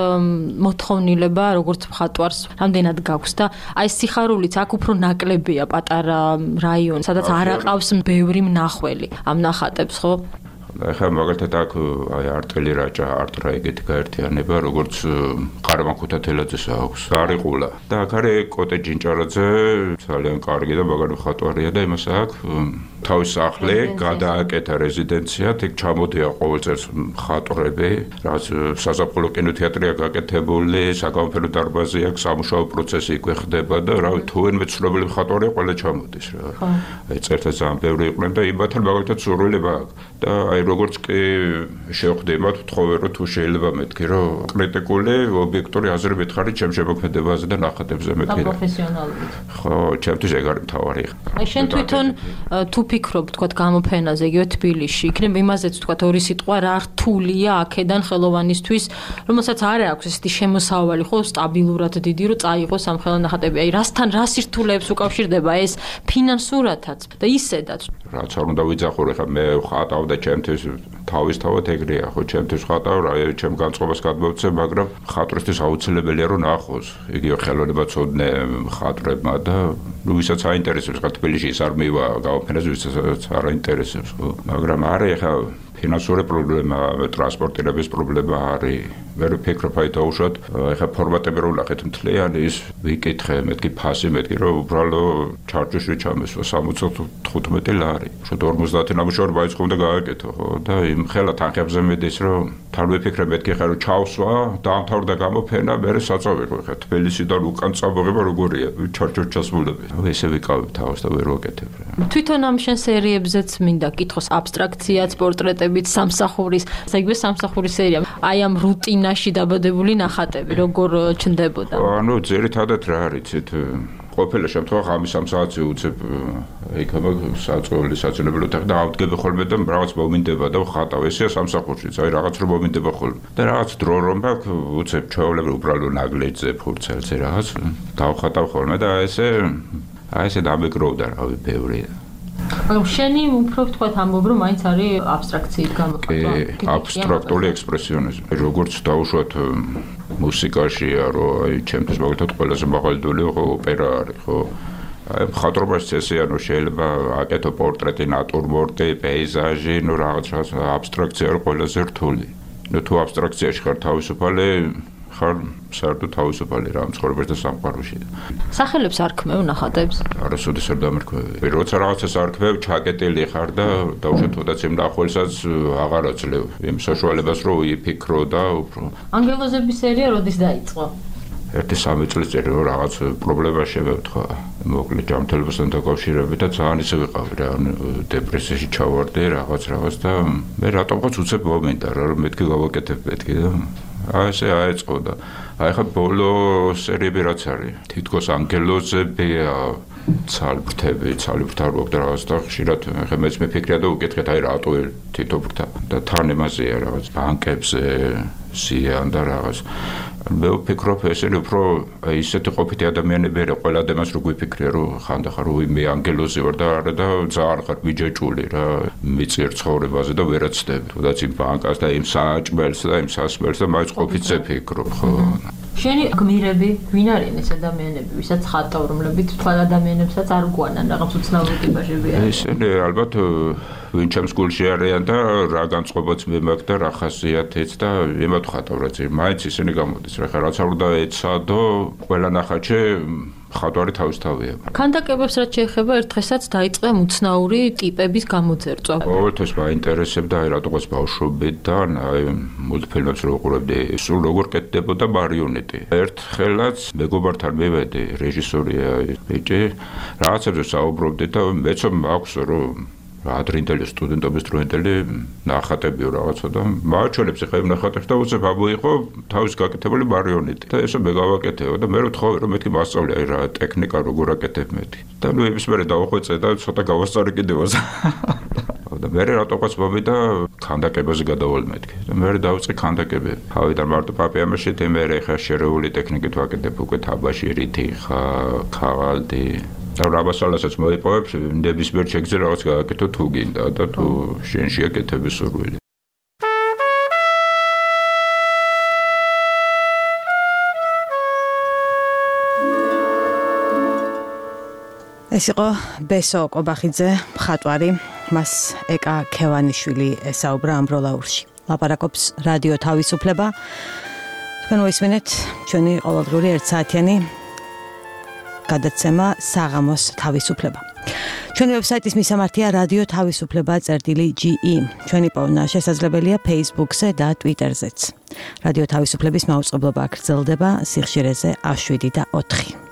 [SPEAKER 23] მოთხოვნილება როგორც მხატვარს რამდენად გაქვს და აი სიხარულიც აქ უფრო ნაკლებია პატარა რაიონი, სადაც არ აყავს ბევრი მნახველი ამ ნახატებს, ხო?
[SPEAKER 6] ახლა მაგალითად აქ აი არტელი რაჭა, არტრა ეგეთი გაერთიანება, როგორც ყარამან ქუთათელაძეს აქვს, გარიყულა. და აქ არის კოტე ჯინჭარაძე, ძალიან კარგი და მაგარი მხატვარია და იმას აქ თავის სახლი გადააკეთა რეზიდენციად, იქ ჩამოდია ყოველ წელს მხატვრები, რაც საზაფხულო კინოთეატრია გაკეთებული, საკონფერენციო დარბაზი აქვს, სამუშაო პროცესი იქვე ხდება და რავი, თუ ვინმე ცნობილი მხატვარია, ყველა ჩამოდის რა. აი წერთა ძალიან ბევრი იყვნენ და იმათთან მაგალითად სურვილება აქვს. და აი აი როგორც კი შევხვდებით თხოვე რომ თუ შეიძლება მეთქი რომ კრიტიკული ობიექტური აზრებით ხარ ჩემ შემოქმედებაზე და ნახატებზე მეთქი.
[SPEAKER 23] პროფესიონალობით.
[SPEAKER 6] ხო, ჩემთვის ეგ არის მთავარი.
[SPEAKER 23] აი შენ თვითონ თუ ფიქრობ თქვა გამოფენაზე იგივე თბილისში, იქნებ იმაზეც თქვა ორი სიტყვა რა რთულია აქედან ხელოვანისთვის, რომელსაც არ აქვს ესეთი შემოსავალი ხო სტაბილურად დიდი რომ წაიღოს ამ ხელნახატები. აი რასთან რა სირთულეებს უკავშირდება ეს ფინანსურათაც და ისედაც.
[SPEAKER 6] რაც არ უნდა ვიძახო ხა მე ხატავ და ჩემთვის თავისთავად ეგრეა ხო ჩემთვის ხატავ რა ჩემ განწყობას გადმოვცემ მაგრამ ხატრისთვის აუცილებელია რომ ნახოს იგივე ხელოვნებაცოდნე ხატრებმა და ვისაც აინტერესებს ხა თბილისში ის არ მივა გამოფენაზე ვისაც არ აინტერესებს ხო მაგრამ არა ხა ფინანსური პრობლემა ტრანსპორტირების პრობლემა არის მე ვფიქრობ აი დაუშვათ ხა ფორმატები რო ნახეთ მთლიანი ის ვიკითხე მეთქი ფასი მეთქი რომ უბრალო ჩარჯვში ჩამესვა 75 ლარი შედ 50 ნამუშევარი მაინც ხომ და გააკეთო ხო და იმ ხელა თანხებზე მედის რომ თან ვიფიქრე მეთქი ხა რომ ჩავსვა დაამთავრდა გამოფენა მე საწავიღო ხა თბილისიდან უკან წამოღება როგორია ჩარჯვში ჩასულები ესე ვიკავებ თავს და ვერ ვაკეთებ
[SPEAKER 23] თვითონ ამ შენ სერიებზეც მინდა კითხოს აბსტრაქციაც პორტრეტებით სამსახურის საერთოდ სამსახურის სერია აი ამ რუტინაში დაბადებული ნახატები როგორ ჩნდებოდა
[SPEAKER 6] ანუ ძირითადად რა არის იცით ყოფილი შემთხვევა ღამის 3 საათზე უცებ იქნება საწყობილი საცნობელო და ავდგები ხოლმე და რაღაც მომინდება და ხატავ ესეა სამსახურშიც აი რაღაც რომ მომინდება ხოლმე და რაღაც დრო რომ მაქვს უცებ ჩვეულებრივ უბრალო ნაგლეჯზე ფურცელზე რაღაც დავხატავ ხოლმე და ესე დამეკროვდა რავი ბევრი
[SPEAKER 23] მაგრამ შენი უფრო თქვათ ამბობ რომ მაინც არის აბსტრაქციით გამოყენება
[SPEAKER 6] აბსტრაქტული ექსპრესიონიზმი როგორც დაუშვათ მუსიკაშია რომ აი ჩემთვის მაგალითად ყველაზე მაღალდული ოპერა არის ხო აი მხატვრობაში ესეა რომ შეიძლება აკეთო პორტრეტი ნატურმორტი პეიზაჟი ნუ რაღაც აბსტრაქცია არის ყველაზე რთული ნუ თუ აბსტრაქციაში ხარ თავისუფალი ხარ საერთოდ თავისუფალი რა მცხოვრებაში და სამყაროში.
[SPEAKER 23] სახელებს არ ქმევ ნახატებს?
[SPEAKER 6] არასოდეს არ დამერქმევი. როცა რაღაცას არ ქმევ, ჩაკეტილი ხარ და დაუშვათ თუნდაც იმ ნახველსაც აღარ აძლევ. იმ საშუალებას რომ ვიფიქრო და უფრო.
[SPEAKER 23] ანგელოზების სერია როდის დაიწყო?
[SPEAKER 6] 1-3 წლის წინ რაღაც პრობლემა შევეთხა. მოკლედ ჯანმრთელობასთან დაკავშირებით და ძალიან ისე ვიყავი რა, დეპრესიაში ჩავარდი რაღაც და მე რატომღაც უცებ მომენტა რა რომ მეთქი გავაკეთებ მეთქი და ესე აეწყო და აი ხა ბოლო სერიები რაც არის თითქოს ანგელოზები ცალბრთები ცალბრთარ ვაკ და რაღაც და ხშირად ხა მეც მეფიქრია და უკითხეთ აი რატო თითო ბრთა და თან იმაზეა რაღაც ბანკებზე სიან და რაღაც მე ვფიქრობ ესენი უფრო ისეთი ყოფითი ადამიანები არა ყველა ადამიანს რო გვიფიქრია რომ ხანდახან რო მე ანგელოზი ვარ და არა და ძალიან ხარ მიჯეჭული რა მიწერ ცხოვრებაზე და ვერაცდები თუნდაც იმ ბანკას და იმ საჭმელს და იმ სასმელს და მაინც ყოფითზე ფიქრობ ხო
[SPEAKER 23] შენი გმირები ვინ არიან ეს ადამიანები ვისაც ხატავ რომლებიც თქვა ადამიანებსაც არ უგვანან რაღაც უცნაური ტიპაჟებია
[SPEAKER 6] ესენი ალბათ ვინ ჩემს გულში არიან და რა განწყობაც მე მაქვს და რა ხასიათიც და იმათ ხატავ რაც მაინც ისინი გამოდის რა ხა რაც არ უნდა ეცადო ყველა ნახატში ხატვარი თავისთავია.
[SPEAKER 23] ქანდაკებებს რაც შეეხება ერთ დღესაც დაიწყე უცნაური ტიპების გამოძერწვა.
[SPEAKER 6] ყოველთვის მაინტერესებდა აი რატოღაც ბავშვობიდან აი მულტფილმებს რო ვუყურებდი სულ როგორ კეთდებოდა მარიონეტი. ერთხელაც მეგობართან მივედი რეჟისორია ბიჭი რაღაცებზე საუბრობდი და მეც მაქვს რომ ადრინდელი სტუდენტობის დროინდელი ნახატებიო რაღაცა და მაჩვენებს ხა იმ ნახატებს და უცებ ამოიღო თავის გაკეთებული მარიონეტი და ესე მე გავაკეთეო და მე ვთხოვე რომ მეთქი მასწავლე აი რა ტექნიკა როგორ აკეთებ მეთი და ნუ იმის მერე დავახვეწე და ცოტა გავასწავლე კიდევაც და მე რატოღაც მომიდა ქანდაკებაზე გადავალ მეთქი და მე დავიწყე ქანდაკები თავიდან მარტო პაპიამაში მე ხა შერეული ტექნიკით ვაკეთებ უკვე თაბაში რითი ხა ქაღალდი და რაბასალასაც მოიპოვებს ნებისმიერ შეგძე რაღაც გააკეთო თუ გინდა და თუ შენში აკეთების სურვილი
[SPEAKER 2] ეს იყო ბესო კობახიძე მხატვარი მას ეკა ქევანიშვილი ესაუბრა ამ პროლაურში ლაპარაკობს რადიო თავისუფლება თქვენ მოისმენთ ჩვენი ყოველდღიური ერთსაათიანი გადაცემა საღამოს თავისუფლება. ჩვენი ვებსაიტის მისამართია რადიო თავისუფლება.ge. ჩვენი პოვნა შესაძლებელია Facebook-ზე და Twitter-ზეც. რადიო თავისუფლების მაუწყებლობა გრძელდება სიხშირეზე 7 და 4.